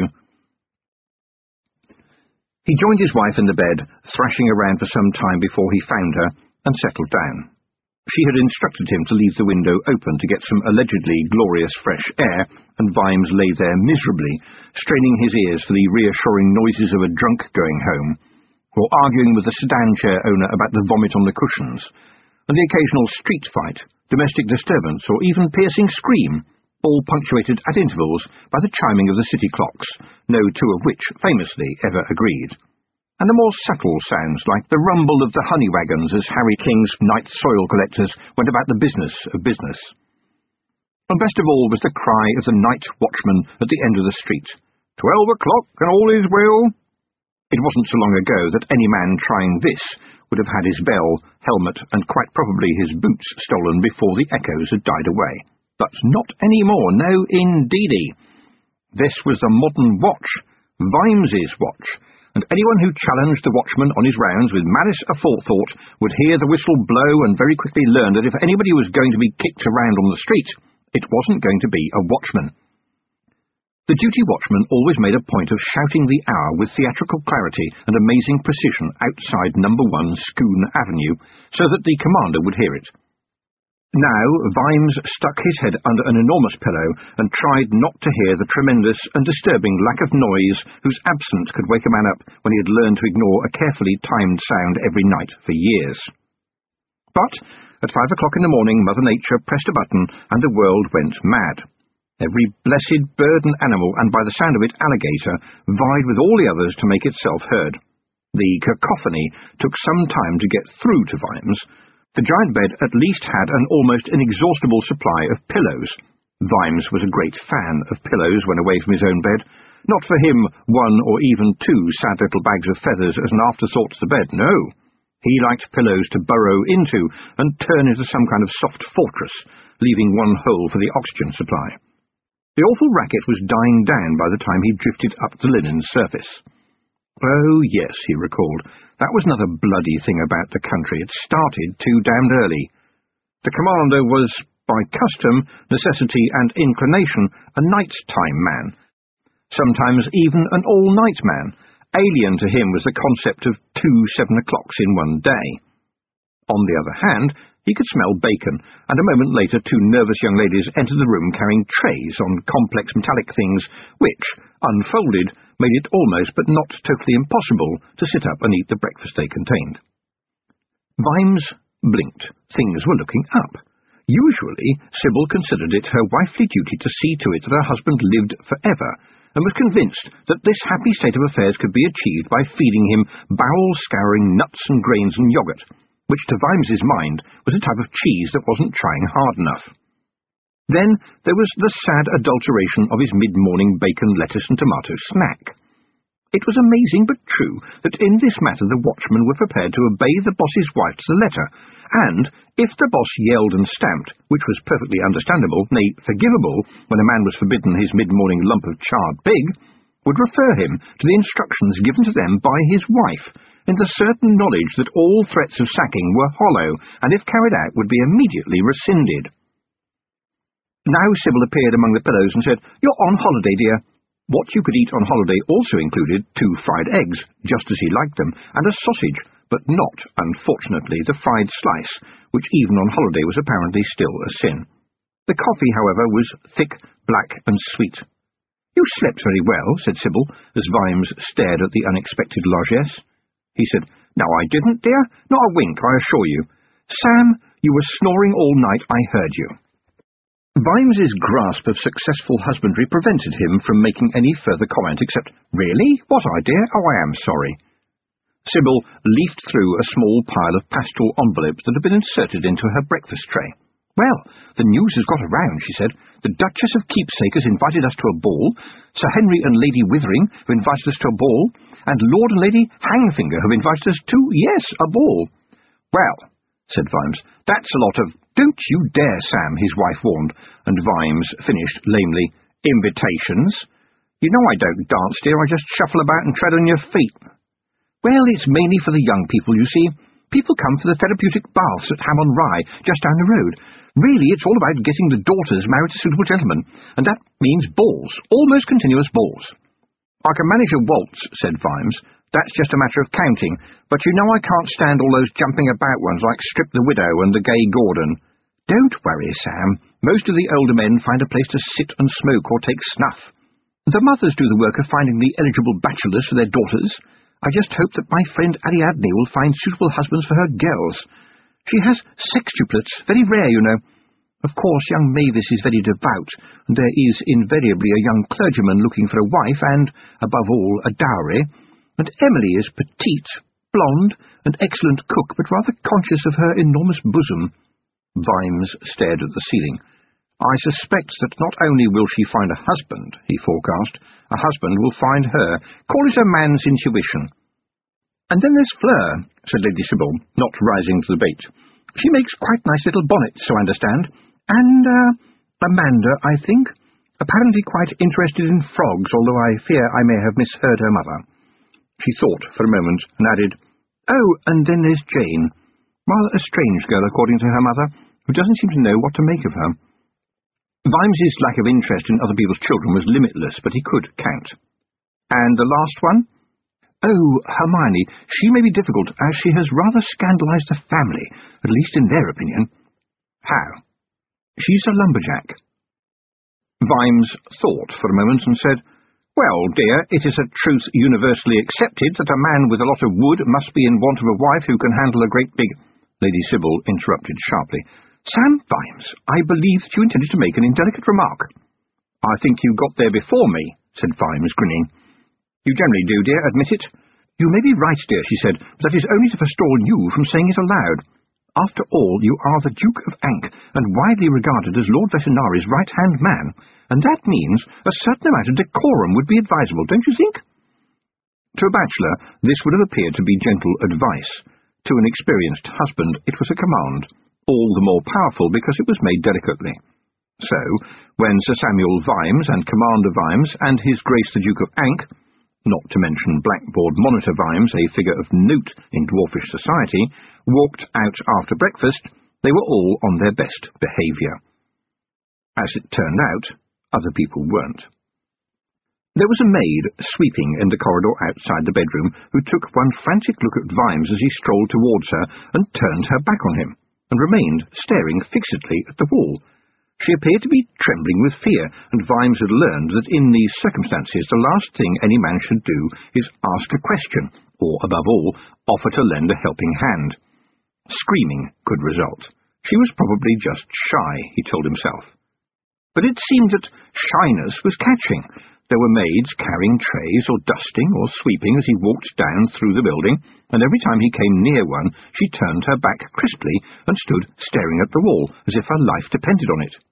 He joined his wife in the bed, thrashing around for some time before he found her, and settled down. She had instructed him to leave the window open to get some allegedly glorious fresh air, and Vimes lay there miserably, straining his ears for the reassuring noises of a drunk going home, or arguing with the sedan chair owner about the vomit on the cushions, and the occasional street fight, domestic disturbance, or even piercing scream, all punctuated at intervals by the chiming of the city clocks, no two of which famously ever agreed, and the more subtle sounds like the rumble of the honey wagons as Harry King's night soil collectors went about the business of business. And best of all was the cry of the night watchman at the end of the street, "Twelve o'clock and all is well." It wasn't so long ago that any man trying this would have had his bell, helmet, and quite probably his boots stolen before the echoes had died away. But not any more, no indeedy. This was the modern watch, Vimes's watch, and anyone who challenged the watchman on his rounds with malice aforethought would hear the whistle blow and very quickly learn that if anybody was going to be kicked around on the street, it wasn't going to be a watchman. The duty watchman always made a point of shouting the hour with theatrical clarity and amazing precision outside number one Scone Avenue, so that the commander would hear it. Now Vimes stuck his head under an enormous pillow and tried not to hear the tremendous and disturbing lack of noise whose absence could wake a man up when he had learned to ignore a carefully timed sound every night for years. But at five o'clock in the morning Mother Nature pressed a button and the world went mad. Every blessed bird and animal, and by the sound of it alligator, vied with all the others to make itself heard. The cacophony took some time to get through to Vimes. The giant bed at least had an almost inexhaustible supply of pillows. Vimes was a great fan of pillows when away from his own bed. Not for him one or even two sad little bags of feathers as an afterthought to the bed, no. He liked pillows to burrow into and turn into some kind of soft fortress, leaving one hole for the oxygen supply. The awful racket was dying down by the time he drifted up the linen surface. Oh, yes, he recalled, that was another bloody thing about the country. It started too damned early. The commander was, by custom, necessity, and inclination, a night-time man. Sometimes even an all-night man. Alien to him was the concept of two seven o'clocks in one day. On the other hand, he could smell bacon, and a moment later two nervous young ladies entered the room carrying trays on complex metallic things which, unfolded, made it almost but not totally impossible to sit up and eat the breakfast they contained. Vimes blinked. Things were looking up. Usually, Sybil considered it her wifely duty to see to it that her husband lived forever, and was convinced that this happy state of affairs could be achieved by feeding him bowel-scouring nuts and grains and yoghurt, which to Vimes's mind was a type of cheese that wasn't trying hard enough. Then there was the sad adulteration of his mid-morning bacon, lettuce and tomato snack. It was amazing but true that in this matter the watchmen were prepared to obey the boss's wife to the letter, and, if the boss yelled and stamped, which was perfectly understandable, nay, forgivable, when a man was forbidden his mid-morning lump of charred pig, would refer him to the instructions given to them by his wife, in the certain knowledge that all threats of sacking were hollow, and if carried out would be immediately rescinded. Now Sybil appeared among the pillows and said, "You're on holiday, dear." What you could eat on holiday also included two fried eggs, just as he liked them, and a sausage, but not, unfortunately, the fried slice, which even on holiday was apparently still a sin. The coffee, however, was thick, black, and sweet. "You slept very well," said Sybil, as Vimes stared at the unexpected largesse. He said, "No, I didn't, dear. Not a wink, I assure you. Sam, you were snoring all night, I heard you." Vimes's grasp of successful husbandry prevented him from making any further comment except, "Really? What idea? Oh, I am sorry." Sybil leafed through a small pile of pastoral envelopes that had been inserted into her breakfast tray. "Well, the news has got around," she said. "The Duchess of Keepsake has invited us to a ball, Sir Henry and Lady Withering have invited us to a ball, and Lord and Lady Hangfinger have invited us to, yes, a ball." "Well," said Vimes, "that's a lot of "Don't you dare, Sam," his wife warned, and Vimes finished lamely. "Invitations? You know I don't dance, dear. I just shuffle about and tread on your feet." "Well, it's mainly for the young people, you see. People come for the therapeutic baths at Ham on Rye, just down the road. Really, it's all about getting the daughters married to suitable gentlemen, and that means balls, almost continuous balls." "I can manage a waltz," said Vimes. "That's just a matter of counting, but you know I can't stand all those jumping about ones like Strip the Widow and the Gay Gordon." "Don't worry, Sam. Most of the older men find a place to sit and smoke or take snuff. The mothers do the work of finding the eligible bachelors for their daughters. I just hope that my friend Ariadne will find suitable husbands for her girls. She has sextuplets, very rare, you know. Of course, young Mavis is very devout, and there is invariably a young clergyman looking for a wife and, above all, a dowry. And Emily is petite, blonde, an excellent cook, but rather conscious of her enormous bosom." Vimes stared at the ceiling. "I suspect that not only will she find a husband," he forecast, "a husband will find her. Call it a man's intuition." "And then there's Fleur," said Lady Sybil, not rising to the bait. "She makes quite nice little bonnets, so I understand. And, uh, Amanda, I think, apparently quite interested in frogs, although I fear I may have misheard her mother." She thought for a moment and added, "Oh, and then there's Jane. Rather a strange girl, according to her mother, who doesn't seem to know what to make of her." Vimes's lack of interest in other people's children was limitless, but he could count. "And the last one?" "Oh, Hermione. She may be difficult, as she has rather scandalized the family, at least in their opinion." "How?" "She's a lumberjack." Vimes thought for a moment and said, "Well, dear, it is a truth universally accepted that a man with a lot of wood must be in want of a wife who can handle a great big—" Lady Sybil interrupted sharply. "Sam Vimes, I believe that you intended to make an indelicate remark." "I think you got there before me," said Vimes, grinning. "You generally do, dear, admit it." "You may be right, dear," she said, "but that is only to forestall you from saying it aloud. After all, you are the Duke of Ankh, and widely regarded as Lord Vetinari's right-hand man, and that means a certain amount of decorum would be advisable, don't you think?" To a bachelor, this would have appeared to be gentle advice. To an experienced husband, it was a command, all the more powerful because it was made delicately. So, when Sir Samuel Vimes and Commander Vimes and His Grace the Duke of Ankh, not to mention Blackboard Monitor Vimes, a figure of note in dwarfish society, walked out after breakfast, they were all on their best behaviour. As it turned out, other people weren't. There was a maid sweeping in the corridor outside the bedroom who took one frantic look at Vimes as he strolled towards her and turned her back on him, and remained staring fixedly at the wall. She appeared to be trembling with fear, and Vimes had learned that in these circumstances the last thing any man should do is ask a question, or, above all, offer to lend a helping hand. Screaming could result. She was probably just shy, he told himself. But it seemed that shyness was catching. There were maids carrying trays or dusting or sweeping as he walked down through the building, and every time he came near one, she turned her back crisply and stood staring at the wall, as if her life depended on it.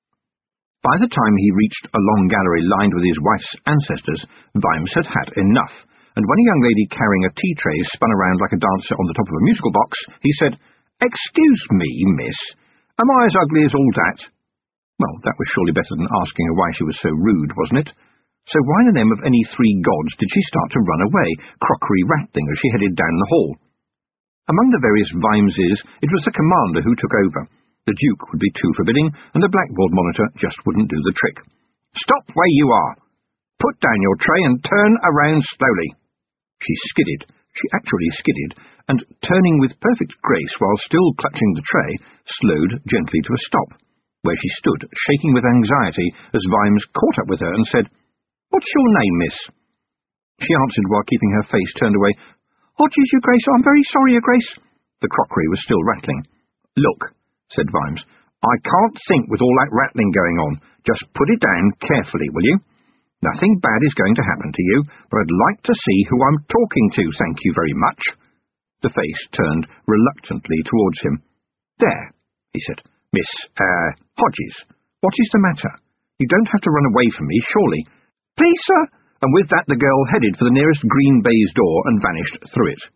By the time he reached a long gallery lined with his wife's ancestors, Vimes had had enough, and when a young lady carrying a tea tray spun around like a dancer on the top of a musical box, he said, "Excuse me, miss, am I as ugly as all that?" Well, that was surely better than asking her why she was so rude, wasn't it? So why in the name of any three gods did she start to run away, crockery rattling as she headed down the hall? Among the various Vimeses, it was the commander who took over. The Duke would be too forbidding, and the Blackboard Monitor just wouldn't do the trick. "Stop where you are! Put down your tray and turn around slowly." She skidded, she actually skidded, and, turning with perfect grace while still clutching the tray, slowed gently to a stop, where she stood, shaking with anxiety, as Vimes caught up with her and said, "What's your name, miss?" She answered while keeping her face turned away, "Hodges, your Grace, I'm very sorry, your Grace." The crockery was still rattling. "Look," said Vimes, "I can't think with all that rattling going on. Just put it down carefully, will you? Nothing bad is going to happen to you, but I'd like to see who I'm talking to, thank you very much." The face turned reluctantly towards him. "There," he said, "Miss, uh, Hodges, what is the matter? You don't have to run away from me, surely." "Please, sir," and with that the girl headed for the nearest green baize door and vanished through it.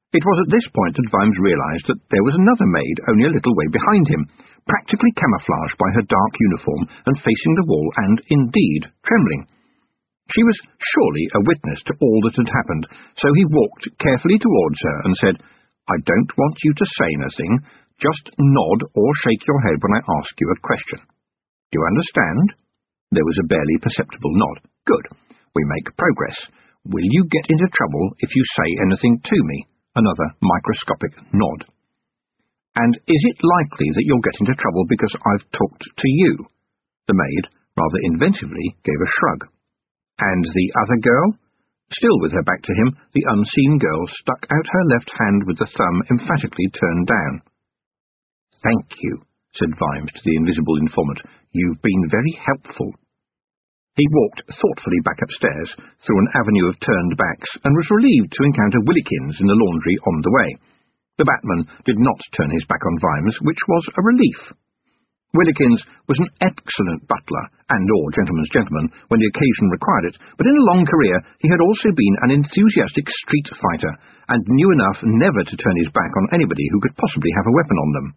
It was at this point that Vimes realised that there was another maid only a little way behind him, practically camouflaged by her dark uniform and facing the wall and, indeed, trembling. She was surely a witness to all that had happened, so he walked carefully towards her and said, "I don't want you to say anything, just nod or shake your head when I ask you a question. Do you understand?" There was a barely perceptible nod. "Good. We make progress. Will you get into trouble if you say anything to me?" Another microscopic nod. "And is it likely that you'll get into trouble because I've talked to you?" The maid, rather inventively, gave a shrug. "And the other girl?" Still with her back to him, the unseen girl stuck out her left hand with the thumb emphatically turned down. "Thank you," said Vimes to the invisible informant. "You've been very helpful." He walked thoughtfully back upstairs, through an avenue of turned backs, and was relieved to encounter Willikins in the laundry on the way. The batman did not turn his back on Vimes, which was a relief. Willikins was an excellent butler and or gentleman's gentleman when the occasion required it, but in a long career he had also been an enthusiastic street fighter, and knew enough never to turn his back on anybody who could possibly have a weapon on them.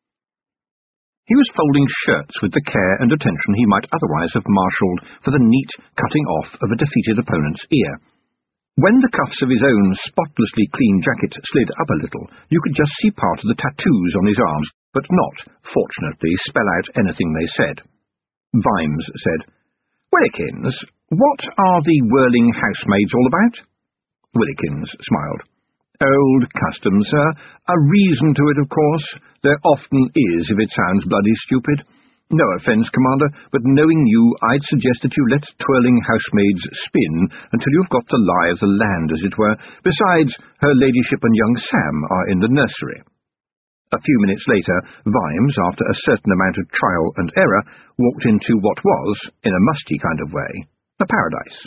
He was folding shirts with the care and attention he might otherwise have marshalled for the neat cutting off of a defeated opponent's ear. When the cuffs of his own spotlessly clean jacket slid up a little, you could just see part of the tattoos on his arms, but not, fortunately, spell out anything they said. Vimes said, "Willikins, what are the whirling housemaids all about?" Willikins smiled. "Old custom, sir. A reason to it, of course. There often is, if it sounds bloody stupid. No offence, Commander, but knowing you, I'd suggest that you let twirling housemaids spin until you've got the lie of the land, as it were. Besides, her ladyship and young Sam are in the nursery." A few minutes later, Vimes, after a certain amount of trial and error, walked into what was, in a musty kind of way, a paradise.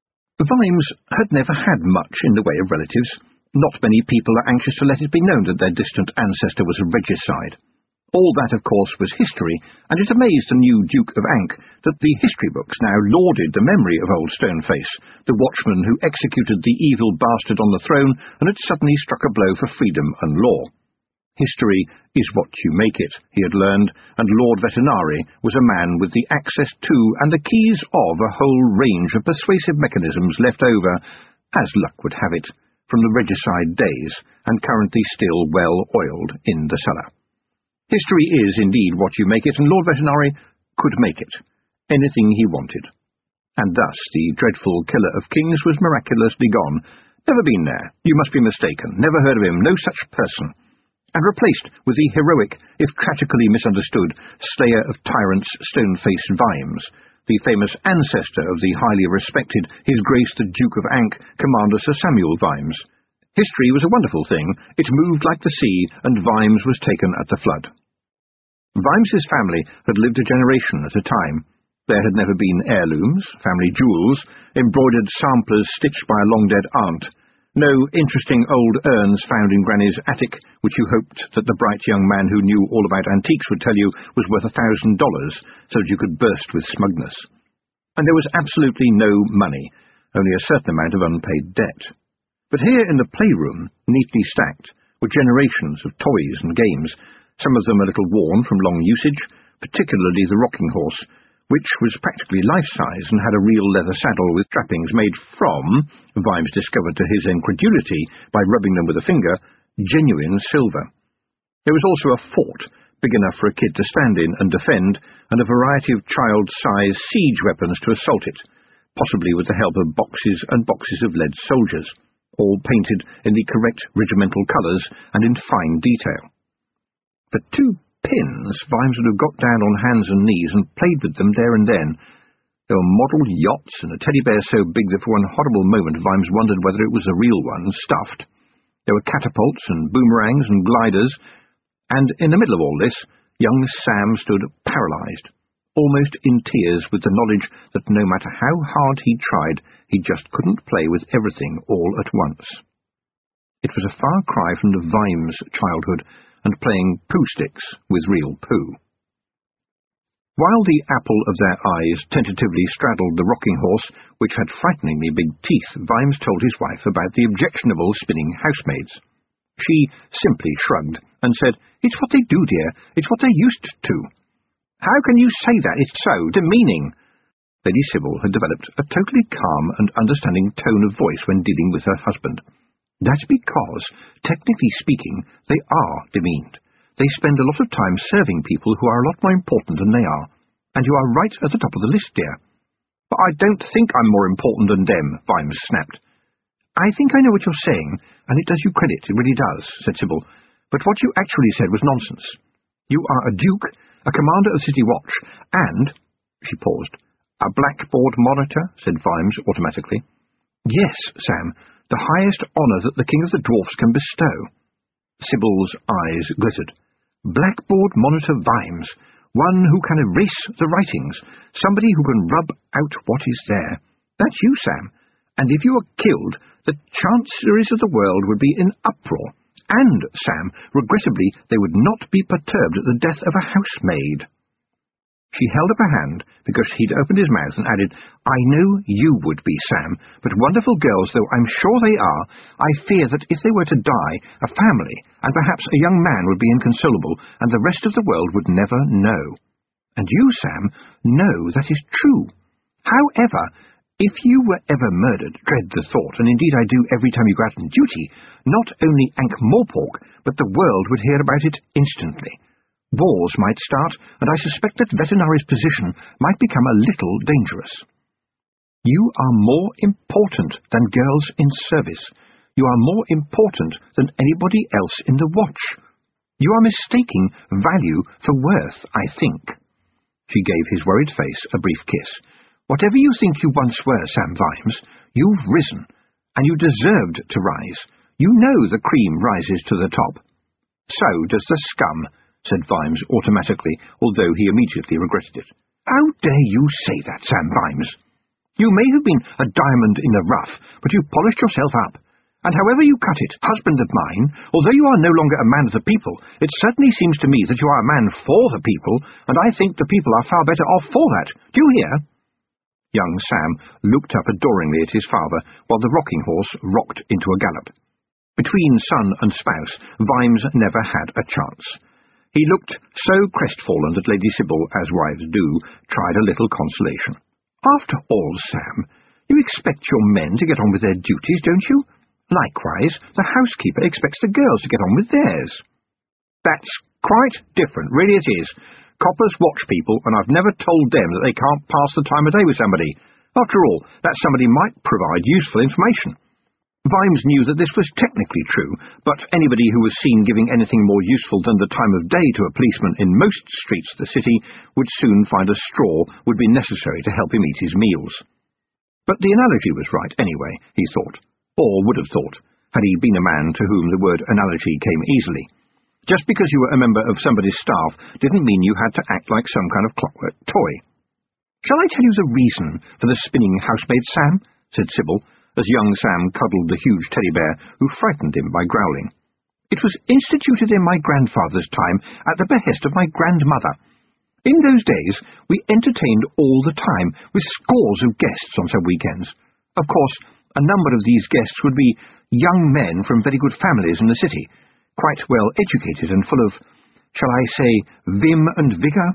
Vimes had never had much in the way of relatives. Not many people are anxious to let it be known that their distant ancestor was a regicide. All that, of course, was history, and it amazed the new Duke of Ankh that the history books now lauded the memory of old Stoneface, the watchman who executed the evil bastard on the throne and had suddenly struck a blow for freedom and law. History is what you make it, he had learned, and Lord Vetinari was a man with the access to and the keys of a whole range of persuasive mechanisms left over, as luck would have it, from the regicide days, and currently still well oiled in the cellar. History is indeed what you make it, and Lord Vetinari could make it. Anything he wanted. And thus the dreadful killer of kings was miraculously gone. Never been there. You must be mistaken. Never heard of him. No such person. And replaced with the heroic, if tragically misunderstood, slayer of tyrants Stone-faced Vimes, the famous ancestor of the highly respected His Grace the Duke of Ankh, Commander Sir Samuel Vimes. History was a wonderful thing. It moved like the sea, and Vimes was taken at the flood. Vimes's family had lived a generation at a time. There had never been heirlooms, family jewels, embroidered samplers stitched by a long-dead aunt, no interesting old urns found in Granny's attic, which you hoped that the bright young man who knew all about antiques would tell you was worth a thousand dollars, so that you could burst with smugness. And there was absolutely no money, only a certain amount of unpaid debt. But here in the playroom, neatly stacked, were generations of toys and games, some of them a little worn from long usage, particularly the rocking horse, which was practically life-size and had a real leather saddle with trappings made from, Vimes discovered to his incredulity by rubbing them with a finger, genuine silver. There was also a fort, big enough for a kid to stand in and defend, and a variety of child-size siege weapons to assault it, possibly with the help of boxes and boxes of lead soldiers, all painted in the correct regimental colours and in fine detail. For two pins, Vimes would have got down on hands and knees and played with them there and then. There were modelled yachts and a teddy bear so big that for one horrible moment Vimes wondered whether it was a real one, stuffed. There were catapults and boomerangs and gliders, and in the middle of all this, young Sam stood paralysed, almost in tears with the knowledge that no matter how hard he tried, he just couldn't play with everything all at once. It was a far cry from the Vimes childhood, and playing poo sticks with real poo. While the apple of their eyes tentatively straddled the rocking horse, which had frighteningly big teeth, Vimes told his wife about the objectionable spinning housemaids. She simply shrugged and said, "It's what they do, dear. It's what they're used to." "How can you say that? It's so demeaning." Lady Sybil had developed a totally calm and understanding tone of voice when dealing with her husband. "That's because, technically speaking, they are demeaned. They spend a lot of time serving people who are a lot more important than they are. And you are right at the top of the list, dear." "But I don't think I'm more important than them," Vimes snapped. "I think I know what you're saying, and it does you credit, it really does," said Sybil. "But what you actually said was nonsense. You are a duke, a commander of City Watch, and—" She paused. "A blackboard monitor," said Vimes automatically. "Yes, Sam, the highest honour that the King of the Dwarfs can bestow." Sybil's eyes glittered. "Blackboard monitor Vimes, one who can erase the writings, somebody who can rub out what is there. That's you, Sam. And if you were killed, the chanceries of the world would be in uproar. And, Sam, regrettably, they would not be perturbed at the death of a housemaid." She held up her hand, because he'd opened his mouth, and added, "I know you would be, Sam, but wonderful girls though I'm sure they are, I fear that if they were to die, a family, and perhaps a young man would be inconsolable, and the rest of the world would never know. And you, Sam, know that is true. However, if you were ever murdered, dread the thought, and indeed I do every time you go out on duty, not only Ankh-Morpork, but the world would hear about it instantly. Wars might start, and I suspect that Vetinari's position might become a little dangerous. You are more important than girls in service. You are more important than anybody else in the watch. You are mistaking value for worth, I think." She gave his worried face a brief kiss. "Whatever you think you once were, Sam Vimes, you've risen, and you deserved to rise. You know the cream rises to the top." "So does the scum," said Vimes automatically, although he immediately regretted it. "How dare you say that, Sam Vimes? You may have been a diamond in the rough, but you polished yourself up. And however you cut it, husband of mine, although you are no longer a man of the people, it certainly seems to me that you are a man for the people, and I think the people are far better off for that. Do you hear?" Young Sam looked up adoringly at his father, while the rocking horse rocked into a gallop. Between son and spouse, Vimes never had a chance. He looked so crestfallen that Lady Sybil, as wives do, tried a little consolation. "After all, Sam, you expect your men to get on with their duties, don't you? Likewise, the housekeeper expects the girls to get on with theirs." "That's quite different, really it is. Coppers watch people, and I've never told them that they can't pass the time of day with somebody. After all, that somebody might provide useful information." Vimes knew that this was technically true, but anybody who was seen giving anything more useful than the time of day to a policeman in most streets of the city would soon find a straw would be necessary to help him eat his meals. But the analogy was right anyway, he thought, or would have thought, had he been a man to whom the word analogy came easily. Just because you were a member of somebody's staff didn't mean you had to act like some kind of clockwork toy. "Shall I tell you the reason for the spinning housemaid, Sam?" said Sybil, as young Sam cuddled the huge teddy bear, who frightened him by growling. "It was instituted in my grandfather's time at the behest of my grandmother. In those days, we entertained all the time, with scores of guests on some weekends. Of course, a number of these guests would be young men from very good families in the city, quite well educated and full of, shall I say, vim and vigour."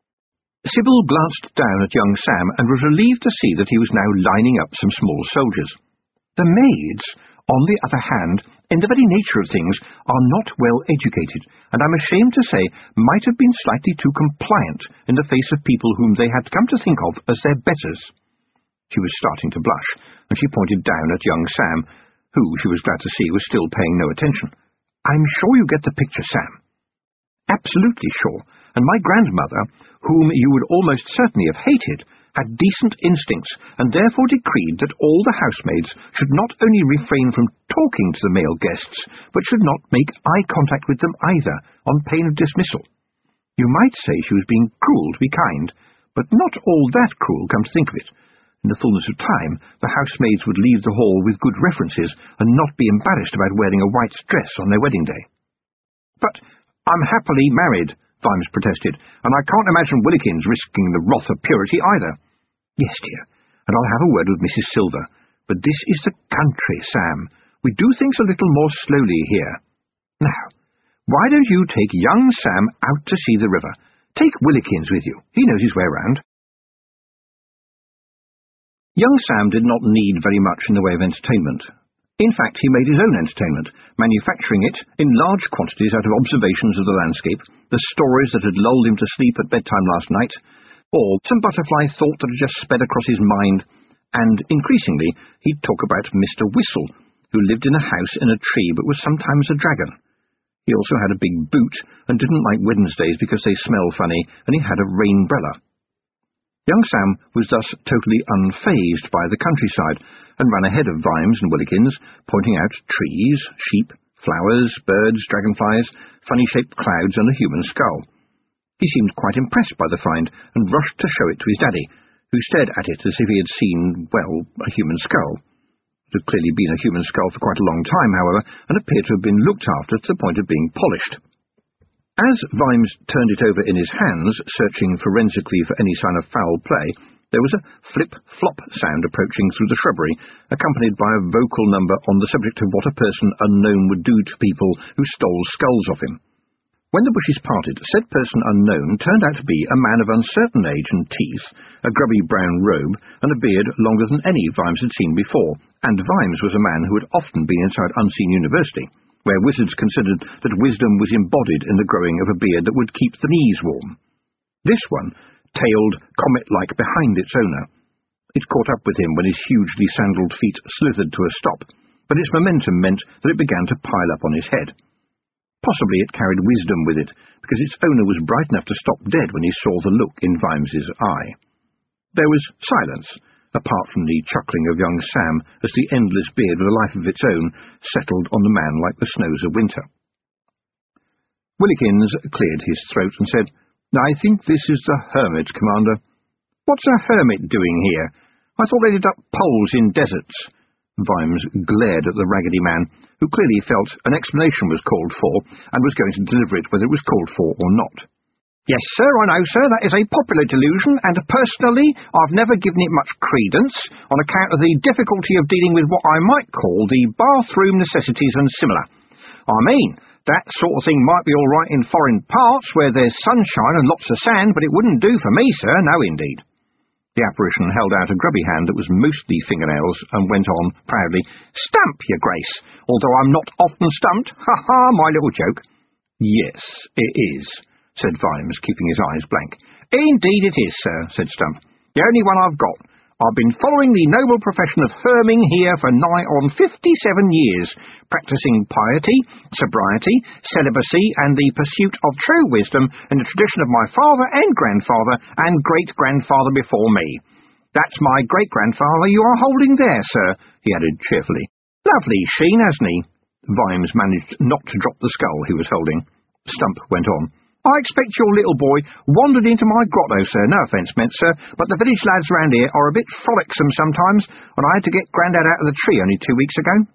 Sybil glanced down at young Sam and was relieved to see that he was now lining up some small soldiers. The maids, on the other hand, in the very nature of things, are not well educated, and I'm ashamed to say might have been slightly too compliant in the face of people whom they had come to think of as their betters. She was starting to blush, and she pointed down at young Sam, who, she was glad to see, was still paying no attention. "I'm sure you get the picture, Sam." "Absolutely sure, and my grandmother, whom you would almost certainly have hated, had decent instincts, and therefore decreed that all the housemaids should not only refrain from talking to the male guests, but should not make eye contact with them either, on pain of dismissal. You might say she was being cruel to be kind, but not all that cruel, come to think of it. In the fullness of time, the housemaids would leave the hall with good references, and not be embarrassed about wearing a white dress on their wedding day." "But I'm happily married," Vimes protested, "and I can't imagine Willikins risking the wrath of purity either." "Yes, dear, and I'll have a word with Missus Silver, but this is the country, Sam. We do things a little more slowly here." Now, why don't you take young Sam out to see the river? Take Willikins with you. He knows his way round. Young Sam did not need very much in the way of entertainment. In fact, he made his own entertainment, manufacturing it in large quantities out of observations of the landscape, the stories that had lulled him to sleep at bedtime last night, or some butterfly thought that had just sped across his mind, and, increasingly, he'd talk about Mister Whistle, who lived in a house in a tree but was sometimes a dragon. He also had a big boot, and didn't like Wednesdays because they smell funny, and he had a rainbrella. Young Sam was thus totally unfazed by the countryside, and ran ahead of Vimes and Willikins, pointing out trees, sheep, flowers, birds, dragonflies, funny-shaped clouds, and a human skull. He seemed quite impressed by the find, and rushed to show it to his daddy, who stared at it as if he had seen, well, a human skull. It had clearly been a human skull for quite a long time, however, and appeared to have been looked after to the point of being polished. As Vimes turned it over in his hands, searching forensically for any sign of foul play, there was a flip-flop sound approaching through the shrubbery, accompanied by a vocal number on the subject of what a person unknown would do to people who stole skulls off him. When the bushes parted, said person unknown turned out to be a man of uncertain age and teeth, a grubby brown robe, and a beard longer than any Vimes had seen before, and Vimes was a man who had often been inside Unseen University, where wizards considered that wisdom was embodied in the growing of a beard that would keep the knees warm. This one tailed comet-like behind its owner. It caught up with him when his hugely sandalled feet slithered to a stop, but its momentum meant that it began to pile up on his head. Possibly it carried wisdom with it, because its owner was bright enough to stop dead when he saw the look in Vimes's eye. There was silence, apart from the chuckling of young Sam, as the endless beard with a life of its own settled on the man like the snows of winter. Willikins cleared his throat and said, "I think this is the hermit, Commander." "What's a hermit doing here? I thought they did up poles in deserts." Vimes glared at the raggedy man, who clearly felt an explanation was called for, and was going to deliver it whether it was called for or not. "Yes, sir, I know, sir, that is a popular delusion, and personally I've never given it much credence, on account of the difficulty of dealing with what I might call the bathroom necessities and similar. I mean, that sort of thing might be all right in foreign parts where there's sunshine and lots of sand, but it wouldn't do for me, sir, no indeed." The apparition held out a grubby hand that was mostly fingernails, and went on, proudly, "Stump, your grace, although I'm not often stumped. Ha-ha, my little joke." "Yes, it is," said Vimes, keeping his eyes blank. "Indeed it is, sir," said Stump. "The only one I've got. I've been following the noble profession of herming here for nigh on fifty-seven years, practising piety, sobriety, celibacy, and the pursuit of true wisdom in the tradition of my father and grandfather and great-grandfather before me. That's my great-grandfather you are holding there, sir," he added cheerfully. "Lovely sheen, hasn't he?" Vimes managed not to drop the skull he was holding. Stump went on. "I expect your little boy wandered into my grotto, sir, no offence meant, sir, but the village lads round here are a bit frolicsome sometimes, and I had to get Grandad out of the tree only two weeks ago."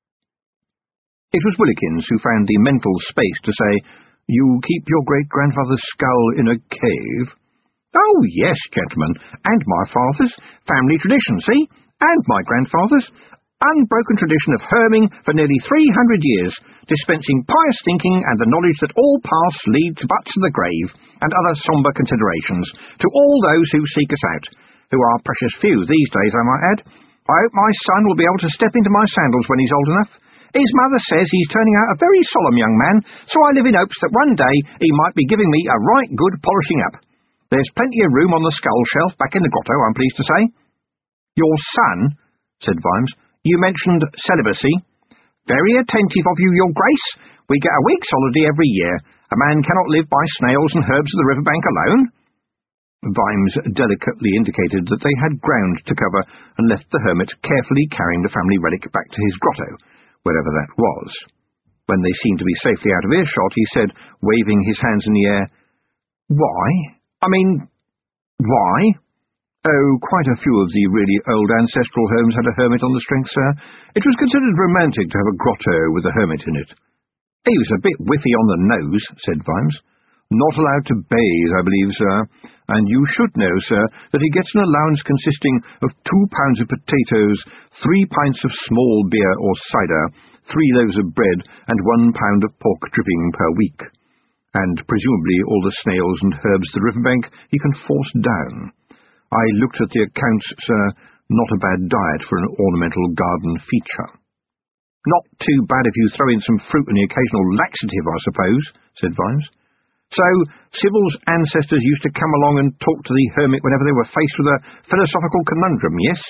It was Willikins who found the mental space to say, "You keep your great-grandfather's skull in a cave?" "Oh, yes, gentlemen, and my father's, family tradition, see, and my grandfather's, unbroken tradition of herming for nearly three hundred years, dispensing pious thinking and the knowledge that all paths lead but to the grave, and other sombre considerations, to all those who seek us out, who are precious few these days, I might add. I hope my son will be able to step into my sandals when he's old enough. His mother says he's turning out a very solemn young man, so I live in hopes that one day he might be giving me a right good polishing up. There's plenty of room on the skull shelf back in the grotto, I'm pleased to say." "Your son," said Vimes. "You mentioned celibacy." "Very attentive of you, your grace. We get a week's holiday every year. A man cannot live by snails and herbs of the river bank alone." Vimes delicately indicated that they had ground to cover, and left the hermit carefully carrying the family relic back to his grotto, wherever that was. When they seemed to be safely out of earshot, he said, waving his hands in the air, "Why? I mean, why?" "Oh, quite a few of the really old ancestral homes had a hermit on the strength, sir. It was considered romantic to have a grotto with a hermit in it." "He was a bit whiffy on the nose," said Vimes. "Not allowed to bathe, I believe, sir. And you should know, sir, that he gets an allowance consisting of two pounds of potatoes, three pints of small beer or cider, three loaves of bread and one pound of pork dripping per week. And presumably all the snails and herbs of the riverbank he can force down. I looked at the accounts, sir. Not a bad diet for an ornamental garden feature. Not too bad if you throw in some fruit and the occasional laxative, I suppose, said Vimes. So, Sybil's ancestors used to come along and talk to the hermit whenever they were faced with a philosophical conundrum, yes?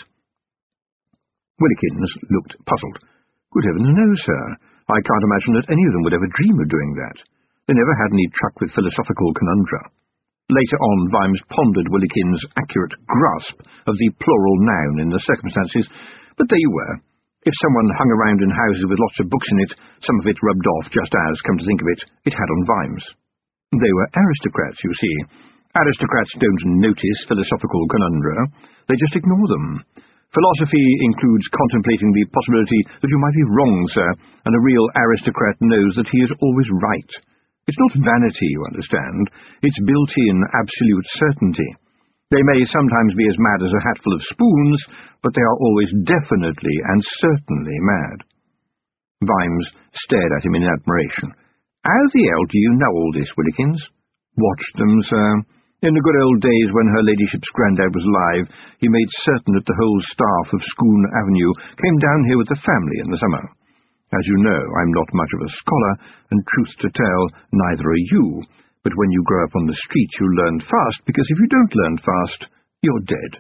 Willikins looked puzzled. Good heavens, no, sir. I can't imagine that any of them would ever dream of doing that. They never had any truck with philosophical conundra. Later on, Vimes pondered Willikins' accurate grasp of the plural noun in the circumstances, but there you were. If someone hung around in houses with lots of books in it, some of it rubbed off just as, come to think of it, it had on Vimes. They were aristocrats, you see. Aristocrats don't notice philosophical conundra. They just ignore them. Philosophy includes contemplating the possibility that you might be wrong, sir, and a real aristocrat knows that he is always right. It's not vanity, you understand. It's built-in absolute certainty. They may sometimes be as mad as a hatful of spoons, but they are always definitely and certainly mad. Vimes stared at him in admiration. How the hell do you know all this, Willikins? Watched them, sir. In the good old days when her ladyship's granddad was alive, he made certain that the whole staff of Scone Avenue came down here with the family in the summer. As you know, I'm not much of a scholar, and truth to tell, neither are you. But when you grow up on the street, you learn fast, because if you don't learn fast, you're dead.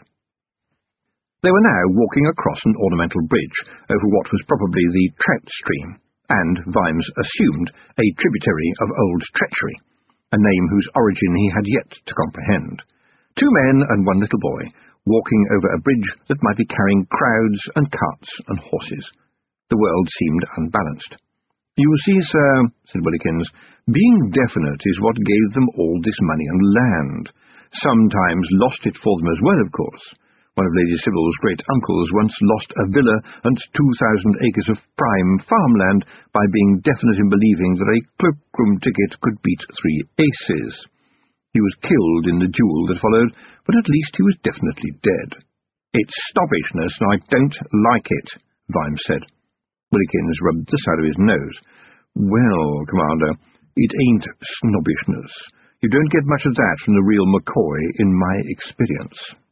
They were now walking across an ornamental bridge over what was probably the Trout Stream, and, Vimes assumed, a tributary of Old Treachery, a name whose origin he had yet to comprehend. Two men and one little boy, walking over a bridge that might be carrying crowds and carts and horses. The world seemed unbalanced. You see, sir, said Willikins, being definite is what gave them all this money and land. Sometimes lost it for them as well, of course. One of Lady Sybil's great-uncles once lost a villa and two thousand acres of prime farmland by being definite in believing that a cloakroom ticket could beat three aces. He was killed in the duel that followed, but at least he was definitely dead. It's snobbishness, and I don't like it, Vimes said. Willikins rubbed the side of his nose. Well, Commander, it ain't snobbishness. You don't get much of that from the real McCoy, in my experience.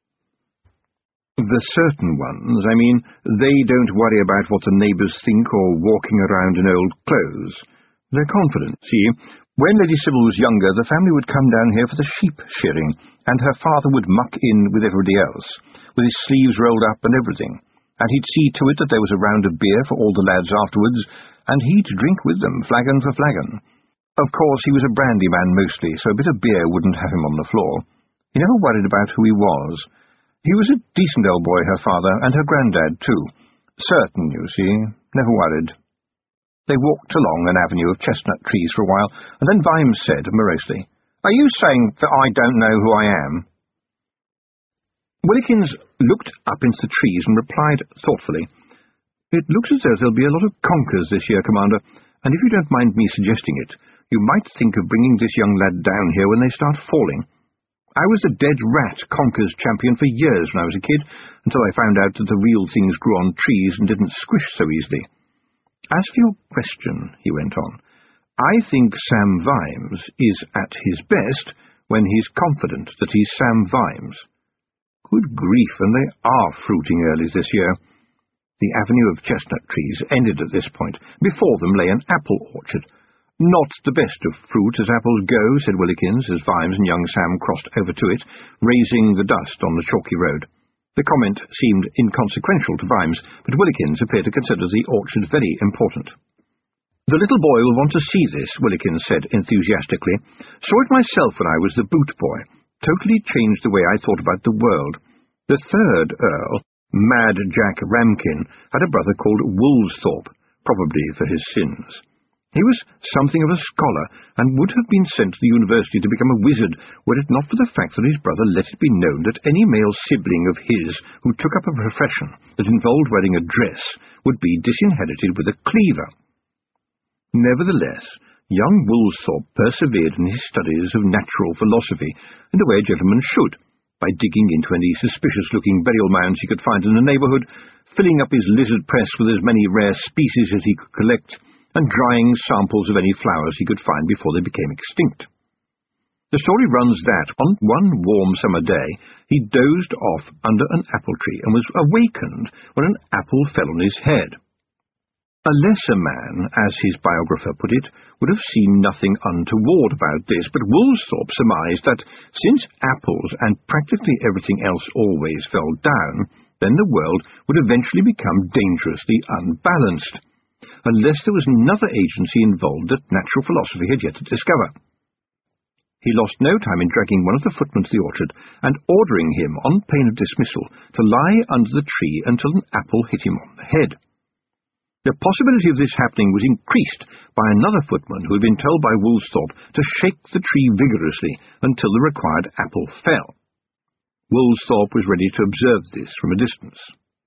The certain ones, I mean, they don't worry about what the neighbours think or walking around in old clothes. They're confident, see. When Lady Sybil was younger, the family would come down here for the sheep shearing, and her father would muck in with everybody else, with his sleeves rolled up and everything. And he'd see to it that there was a round of beer for all the lads afterwards, and he'd drink with them, flagon for flagon. Of course, he was a brandy man mostly, so a bit of beer wouldn't have him on the floor. He never worried about who he was. He was a decent old boy, her father, and her granddad, too. Certain, you see, never worried. They walked along an avenue of chestnut trees for a while, and then Vimes said, morosely, Are you saying that I don't know who I am? Willikins looked up into the trees and replied thoughtfully, It looks as though there'll be a lot of conkers this year, Commander, and if you don't mind me suggesting it, you might think of bringing this young lad down here when they start falling. I was a dead rat conkers champion for years when I was a kid, until I found out that the real things grew on trees and didn't squish so easily. As for your question, he went on, I think Sam Vimes is at his best when he's confident that he's Sam Vimes. Good grief, and they are fruiting early this year. The avenue of chestnut trees ended at this point. Before them lay an apple orchard. Not the best of fruit as apples go, said Willikins, as Vimes and young Sam crossed over to it, raising the dust on the chalky road. The comment seemed inconsequential to Vimes, but Willikins appeared to consider the orchard very important. The little boy will want to see this, Willikins said enthusiastically. Saw it myself when I was the boot boy. Totally changed the way I thought about the world. The third Earl, Mad Jack Ramkin, had a brother called Woolsthorpe, probably for his sins. He was something of a scholar, and would have been sent to the university to become a wizard, were it not for the fact that his brother let it be known that any male sibling of his who took up a profession that involved wearing a dress would be disinherited with a cleaver. Nevertheless, young Woolsthorpe persevered in his studies of natural philosophy, in the way a gentleman should, by digging into any suspicious-looking burial mounds he could find in the neighbourhood, filling up his lizard press with as many rare species as he could collect, and drying samples of any flowers he could find before they became extinct. The story runs that, on one warm summer day, he dozed off under an apple tree and was awakened when an apple fell on his head. A lesser man, as his biographer put it, would have seen nothing untoward about this, but Woolsthorpe surmised that, since apples and practically everything else always fell down, then the world would eventually become dangerously unbalanced, unless there was another agency involved that natural philosophy had yet to discover. He lost no time in dragging one of the footmen to the orchard and ordering him, on pain of dismissal, to lie under the tree until an apple hit him on the head. The possibility of this happening was increased by another footman who had been told by Woolsthorpe to shake the tree vigorously until the required apple fell. Woolsthorpe was ready to observe this from a distance.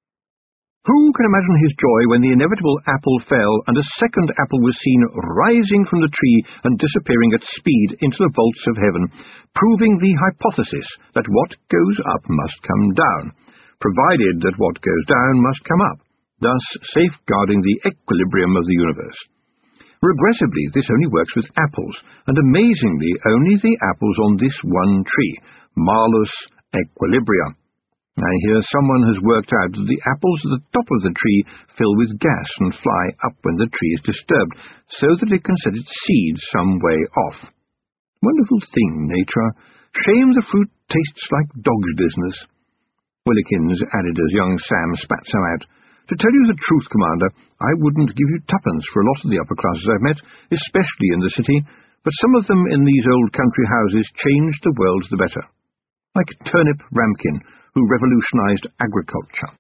Who can imagine his joy when the inevitable apple fell and a second apple was seen rising from the tree and disappearing at speed into the vaults of heaven, proving the hypothesis that what goes up must come down, provided that what goes down must come up, thus safeguarding the equilibrium of the universe. Regrettably, this only works with apples, and amazingly only the apples on this one tree, Malus equilibria. I hear someone has worked out that the apples at the top of the tree fill with gas and fly up when the tree is disturbed, so that it can set its seeds some way off. Wonderful thing, nature. Shame the fruit tastes like dog's business. Willikins added as young Sam spat some out. To tell you the truth, Commander, I wouldn't give you twopence for a lot of the upper classes I've met, especially in the city, but some of them in these old country houses changed the world the better. Like Turnip Ramkin, who revolutionised agriculture.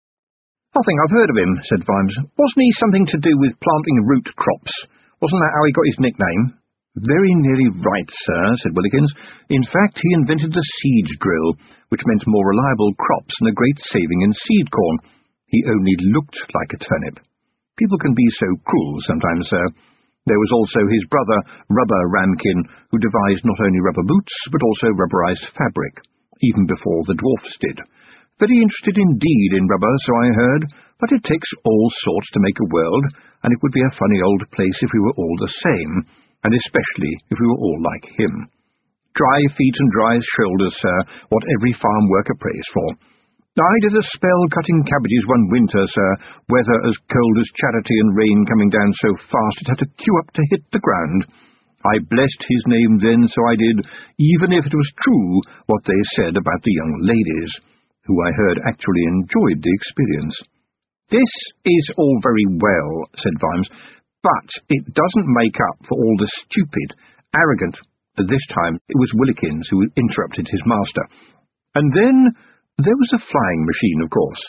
I think I've heard of him, said Vimes. Wasn't he something to do with planting root crops? Wasn't that how he got his nickname? Very nearly right, sir, said Willikins. In fact, he invented the seed drill, which meant more reliable crops and a great saving in seed corn. He only looked like a turnip. People can be so cruel sometimes, sir. There was also his brother, Rubber Ramkin, who devised not only rubber boots, but also rubberized fabric, even before the dwarfs did. Very interested indeed in rubber, so I heard, but it takes all sorts to make a world, and it would be a funny old place if we were all the same, and especially if we were all like him. Dry feet and dry shoulders, sir, what every farm worker prays for. I did a spell cutting cabbages one winter, sir, weather as cold as charity and rain coming down so fast it had to queue up to hit the ground. I blessed his name then, so I did, even if it was true what they said about the young ladies, who I heard actually enjoyed the experience. This is all very well, said Vimes, but it doesn't make up for all the stupid, arrogant— this time it was Willikins who interrupted his master. And then there was a flying machine, of course.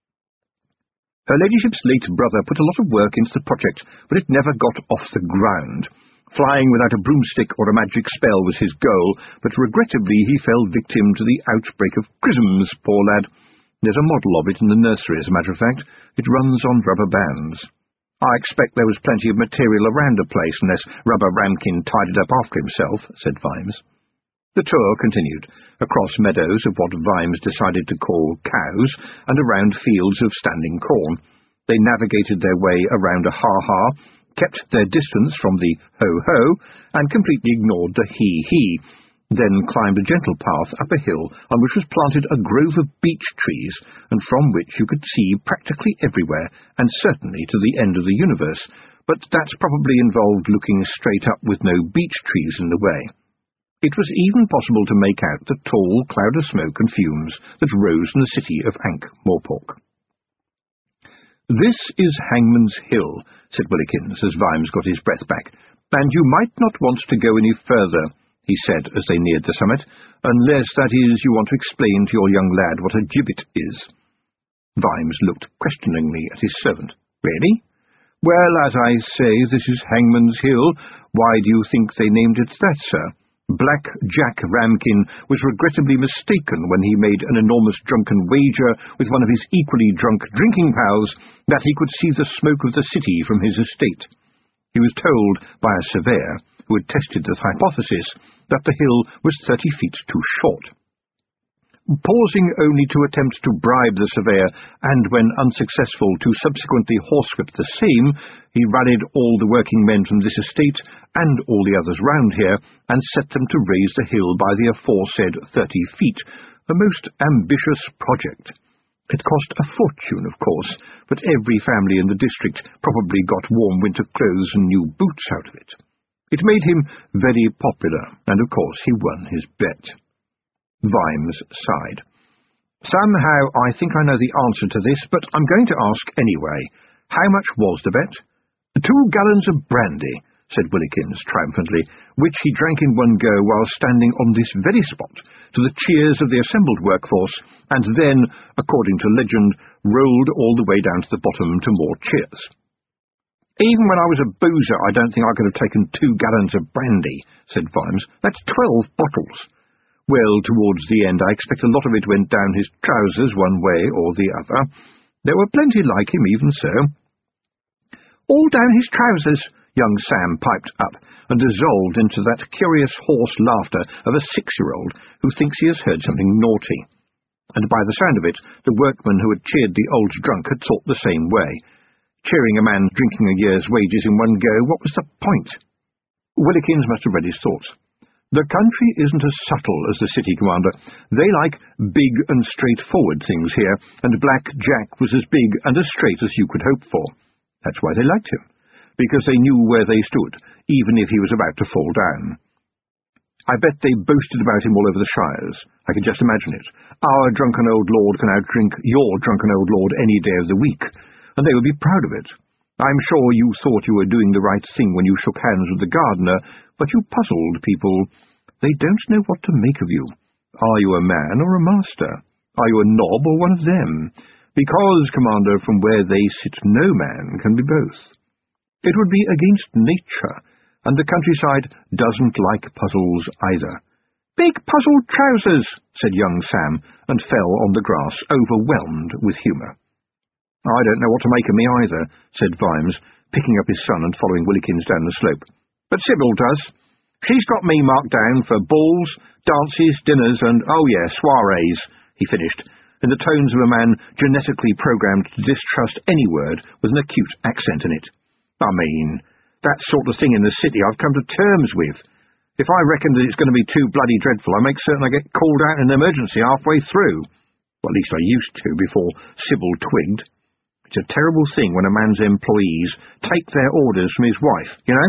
Her ladyship's late brother put a lot of work into the project, but it never got off the ground. Flying without a broomstick or a magic spell was his goal, but regrettably he fell victim to the outbreak of chrisms, poor lad. There's a model of it in the nursery, as a matter of fact. It runs on rubber bands. I expect there was plenty of material around the place, unless Rubber Ramkin tied it up after himself, said Vimes. The tour continued, across meadows of what Vimes decided to call cows, and around fields of standing corn. They navigated their way around a ha-ha, kept their distance from the ho-ho, and completely ignored the he-he, then climbed a gentle path up a hill on which was planted a grove of beech trees, and from which you could see practically everywhere, and certainly to the end of the universe, but that probably involved looking straight up with no beech trees in the way. It was even possible to make out the tall cloud of smoke and fumes that rose in the city of Ankh-Morpork. This is Hangman's Hill, said Willikins, as Vimes got his breath back, and you might not want to go any further, he said as they neared the summit, unless, that is, you want to explain to your young lad what a gibbet is. Vimes looked questioningly at his servant. Really? Well, as I say, this is Hangman's Hill. Why do you think they named it that, sir? Black Jack Ramkin was regrettably mistaken when he made an enormous drunken wager with one of his equally drunk drinking pals that he could see the smoke of the city from his estate. He was told by a surveyor, who had tested the hypothesis, that the hill was thirty feet too short. pausing only to attempt to bribe the surveyor, and when unsuccessful to subsequently horsewhip the same, he rallied all the working men from this estate, and all the others round here, and set them to raise the hill by the aforesaid thirty feet, a most ambitious project. It cost a fortune, of course, but every family in the district probably got warm winter clothes and new boots out of it. It made him very popular, and of course he won his bet. Vimes sighed. Somehow I think I know the answer to this, but I'm going to ask anyway. How much was the bet? Two gallons of brandy, said Willikins triumphantly, which he drank in one go while standing on this very spot, to the cheers of the assembled workforce, and then, according to legend, rolled all the way down to the bottom to more cheers. Even when I was a boozer, I don't think I could have taken two gallons of brandy, said Vimes. That's twelve bottles. Well, towards the end, I expect a lot of it went down his trousers one way or the other. There were plenty like him, even so. All down his trousers, young Sam piped up, and dissolved into that curious hoarse laughter of a six-year-old who thinks he has heard something naughty. And by the sound of it, the workman who had cheered the old drunk had thought the same way. Cheering a man drinking a year's wages in one go, what was the point? Willikins must have read his thoughts. The country isn't as subtle as the city, Commander. They like big and straightforward things here, and Black Jack was as big and as straight as you could hope for. That's why they liked him, because they knew where they stood, even if he was about to fall down. I bet they boasted about him all over the shires. I can just imagine it. Our drunken old lord can outdrink your drunken old lord any day of the week, and they would be proud of it. I'm sure you thought you were doing the right thing when you shook hands with the gardener, but you puzzled people. They don't know what to make of you. Are you a man or a master? Are you a knob or one of them? Because, Commander, from where they sit no man can be both. It would be against nature, and the countryside doesn't like puzzles either. Big puzzled trousers, said young Sam, and fell on the grass, overwhelmed with humour. I don't know what to make of me either, said Vimes, picking up his son and following Willikins down the slope. But Sybil does. She's got me marked down for balls, dances, dinners, and, oh yeah, soirees, he finished, in the tones of a man genetically programmed to distrust any word with an acute accent in it. I mean, that sort of thing in the city I've come to terms with. If I reckon that it's going to be too bloody dreadful, I make certain I get called out in an emergency halfway through. Well, at least I used to, before Sybil twigged. It's a terrible thing when a man's employees take their orders from his wife, you know?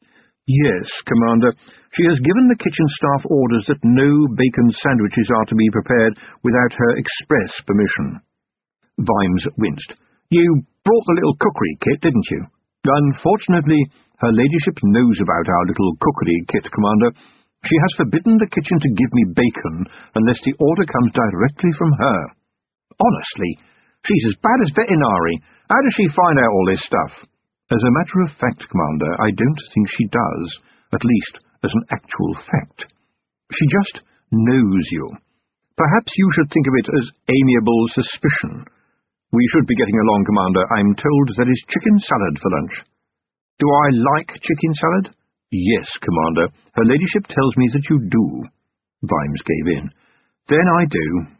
Yes, Commander. She has given the kitchen staff orders that no bacon sandwiches are to be prepared without her express permission. Vimes winced. You brought the little cookery kit, didn't you? Unfortunately, her ladyship knows about our little cookery kit, Commander. She has forbidden the kitchen to give me bacon unless the order comes directly from her. Honestly, she's as bad as veterinary. How does she find out all this stuff? As a matter of fact, Commander, I don't think she does, at least as an actual fact. She just knows you. Perhaps you should think of it as amiable suspicion. We should be getting along, Commander. I'm told there is chicken salad for lunch. Do I like chicken salad? Yes, Commander. Her ladyship tells me that you do. Vimes gave in. Then I do.